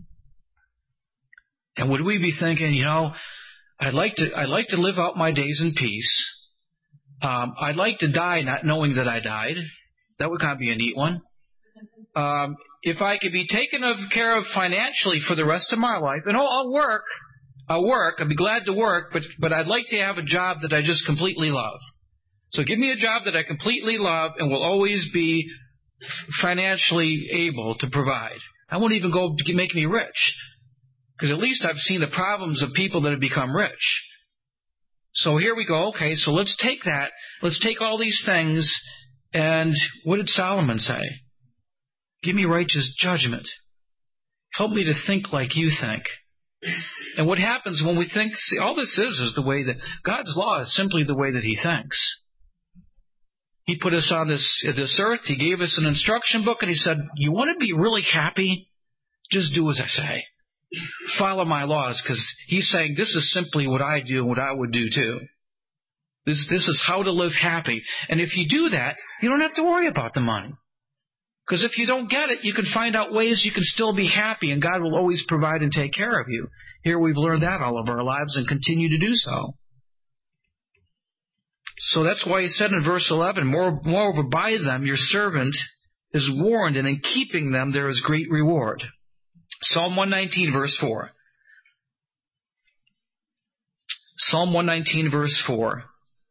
And would we be thinking, I'd like to live out my days in peace. I'd like to die not knowing that I died. That would kind of be a neat one. If I could be taken care of financially for the rest of my life, and I'll work. I'd be glad to work, but I'd like to have a job that I just completely love. So give me a job that I completely love and will always be financially able to provide. I won't even go to make me rich, because at least I've seen the problems of people that have become rich. So here we go. Okay, so let's take that. Let's take all these things. And what did Solomon say? Give me righteous judgment. Help me to think like you think. And what happens when we think, see, all this is the way that God's law is simply the way that He thinks. He put us on this earth. He gave us an instruction book, and He said, you want to be really happy? Just do as I say. Follow my laws, because He's saying this is simply what I do and what I would do too. This is how to live happy. And if you do that, you don't have to worry about the money. Because if you don't get it, you can find out ways you can still be happy, and God will always provide and take care of you. Here we've learned that all of our lives and continue to do so. So that's why He said in verse 11, moreover by them your servant is warned, and in keeping them there is great reward. Psalm 119 verse 4. Psalm 119 verse 4.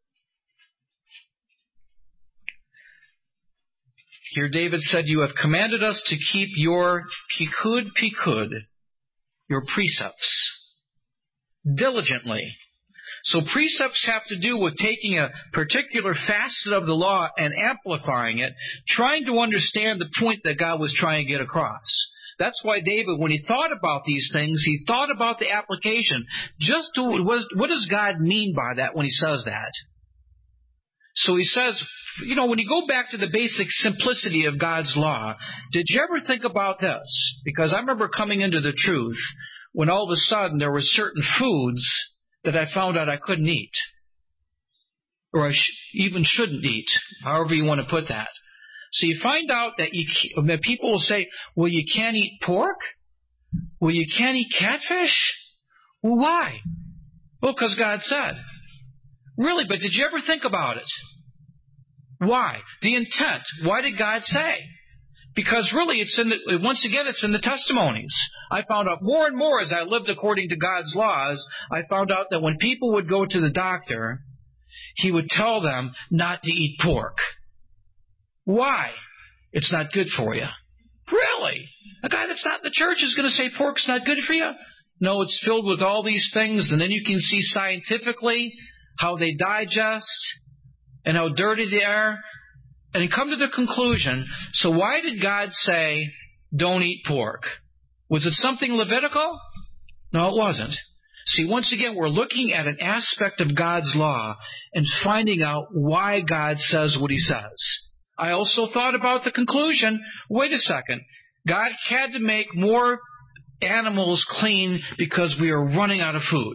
Here David said, you have commanded us to keep your pikud, your precepts, diligently. So precepts have to do with taking a particular facet of the law and amplifying it, trying to understand the point that God was trying to get across. That's why David, when he thought about these things, he thought about the application. What does God mean by that when He says that? So He says, when you go back to the basic simplicity of God's law, did you ever think about this? Because I remember coming into the truth when all of a sudden there were certain foods that I found out I couldn't eat. Or I even shouldn't eat, however you want to put that. So you find out that people will say, well, you can't eat pork? Well, you can't eat catfish? Well, why? Well, because God said. Really, but did you ever think about it? Why? The intent. Why did God say? Because really, it's in the testimonies. I found out more and more as I lived according to God's laws, I found out that when people would go to the doctor, He would tell them not to eat pork. Why? It's not good for you. Really? A guy that's not in the church is going to say pork's not good for you? No, it's filled with all these things, and then you can see scientifically how they digest and how dirty they are, and come to the conclusion, so why did God say, don't eat pork? Was it something Levitical? No, it wasn't. See, once again, we're looking at an aspect of God's law and finding out why God says what He says. I also thought about the conclusion, wait a second, God had to make more animals clean because we are running out of food.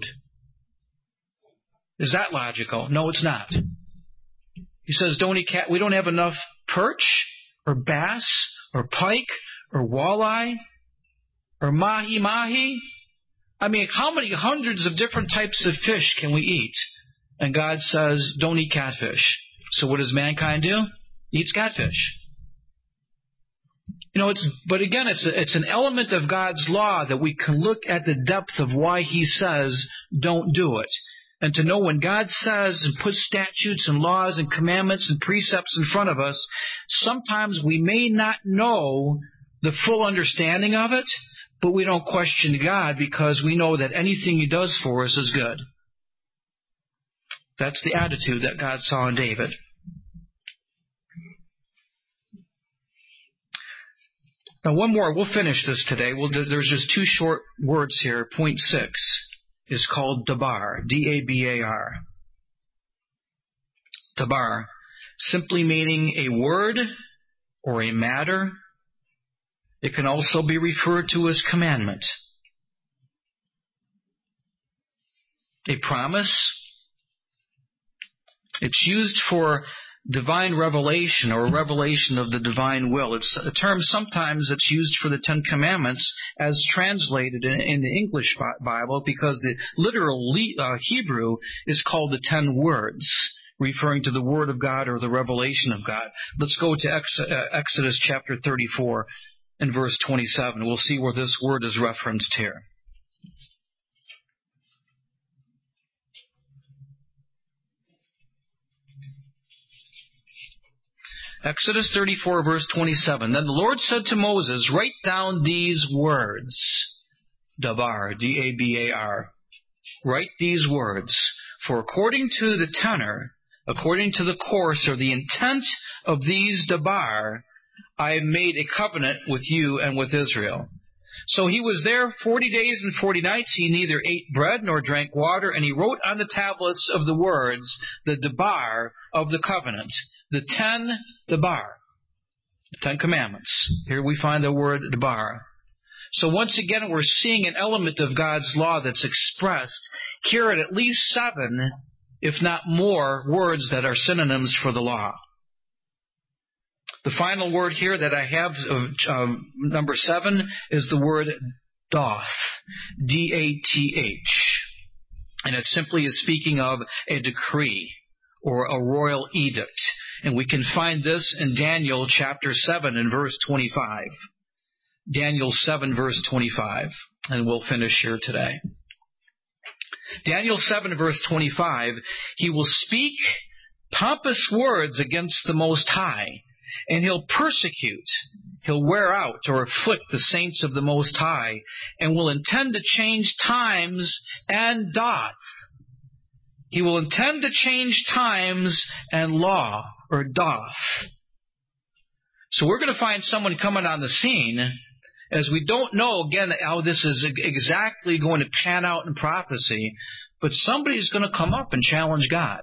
Is that logical? No, it's not. He says, we don't have enough perch, or bass, or pike, or walleye, or mahi-mahi. I mean, how many hundreds of different types of fish can we eat? And God says, don't eat catfish. So what does mankind do? Eats catfish. But again, it's an element of God's law that we can look at the depth of why He says, don't do it. And to know when God says and puts statutes and laws and commandments and precepts in front of us, sometimes we may not know the full understanding of it, but we don't question God because we know that anything He does for us is good. That's the attitude that God saw in David. Now, one more. We'll finish this today. There's just 2 short words here. Point 6 is called Dabar. D-A-B-A-R. Dabar, simply meaning a word or a matter. It can also be referred to as commandment. A promise. It's used for divine revelation or revelation of the divine will. It's a term sometimes it's used for the 10 Commandments as translated in the English Bible, because the literal Hebrew is called the 10 words, referring to the Word of God or the revelation of God. Let's go to Exodus chapter 34 and verse 27. We'll see where this word is referenced here. Exodus 34, verse 27. Then the Lord said to Moses, write down these words. Dabar, D-A-B-A-R. Write these words. For according to the tenor, according to the course or the intent of these Dabar, I have made a covenant with you and with Israel. So he was there 40 days and 40 nights. He neither ate bread nor drank water, and he wrote on the tablets of the words, the Dabar of the covenant, the 10 Dabar, the 10 Commandments. Here we find the word Dabar. So once again, we're seeing an element of God's law that's expressed here at least 7, if not more, words that are synonyms for the law. The final word here that I have, number 7, is the word doth, D-A-T-H. And it simply is speaking of a decree or a royal edict. And we can find this in Daniel chapter 7 and verse 25. Daniel 7 verse 25. And we'll finish here today. Daniel 7 verse 25, he will speak pompous words against the Most High, and he'll persecute, he'll wear out or afflict the saints of the Most High, and will intend to change times and doth. He will intend to change times and law, or doth. So we're going to find someone coming on the scene, as we don't know, again, how this is exactly going to pan out in prophecy, but somebody's going to come up and challenge God.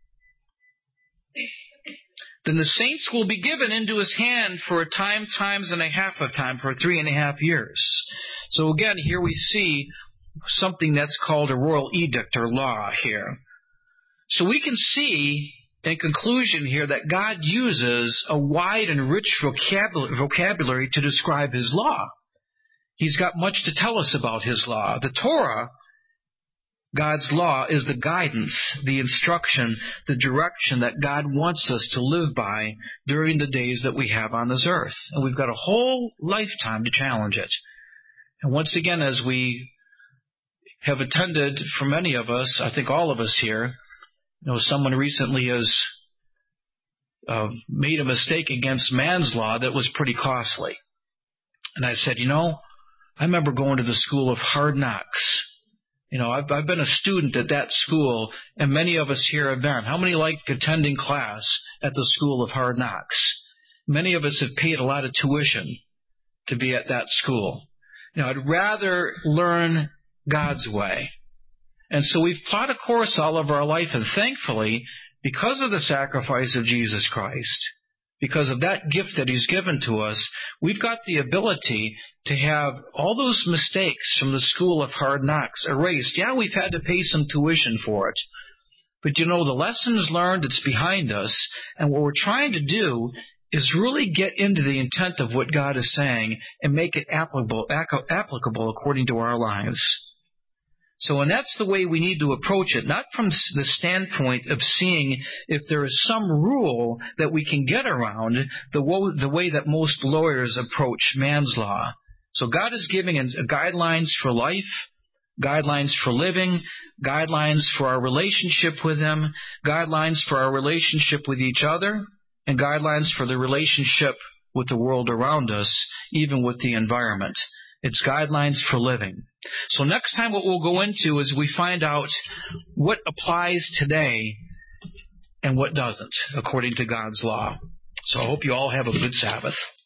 Then the saints will be given into his hand for a time, times and a half of time, for 3.5 years. So again, here we see something that's called a royal edict or law here. So we can see, in conclusion here, that God uses a wide and rich vocabulary to describe his law. He's got much to tell us about his law. The Torah, God's law, is the guidance, the instruction, the direction that God wants us to live by during the days that we have on this earth. And we've got a whole lifetime to challenge it. And once again, as we have attended, for many of us, I think all of us here, someone recently has made a mistake against man's law that was pretty costly. And I said, I remember going to the school of hard knocks. I've been a student at that school, and many of us here have been. How many like attending class at the school of hard knocks? Many of us have paid a lot of tuition to be at that school. I'd rather learn God's way. And so we've taught a course all of our life, and thankfully, because of the sacrifice of Jesus Christ, because of that gift that he's given to us, we've got the ability to have all those mistakes from the school of hard knocks erased. Yeah, we've had to pay some tuition for it. But the lessons learned, it's behind us. And what we're trying to do is really get into the intent of what God is saying and make it applicable according to our lives. So, and that's the way we need to approach it, not from the standpoint of seeing if there is some rule that we can get around the way that most lawyers approach man's law. So God is giving guidelines for life, guidelines for living, guidelines for our relationship with him, guidelines for our relationship with each other, and guidelines for the relationship with the world around us, even with the environment. It's guidelines for living. So next time what we'll go into is we find out what applies today and what doesn't, according to God's law. So I hope you all have a good Sabbath.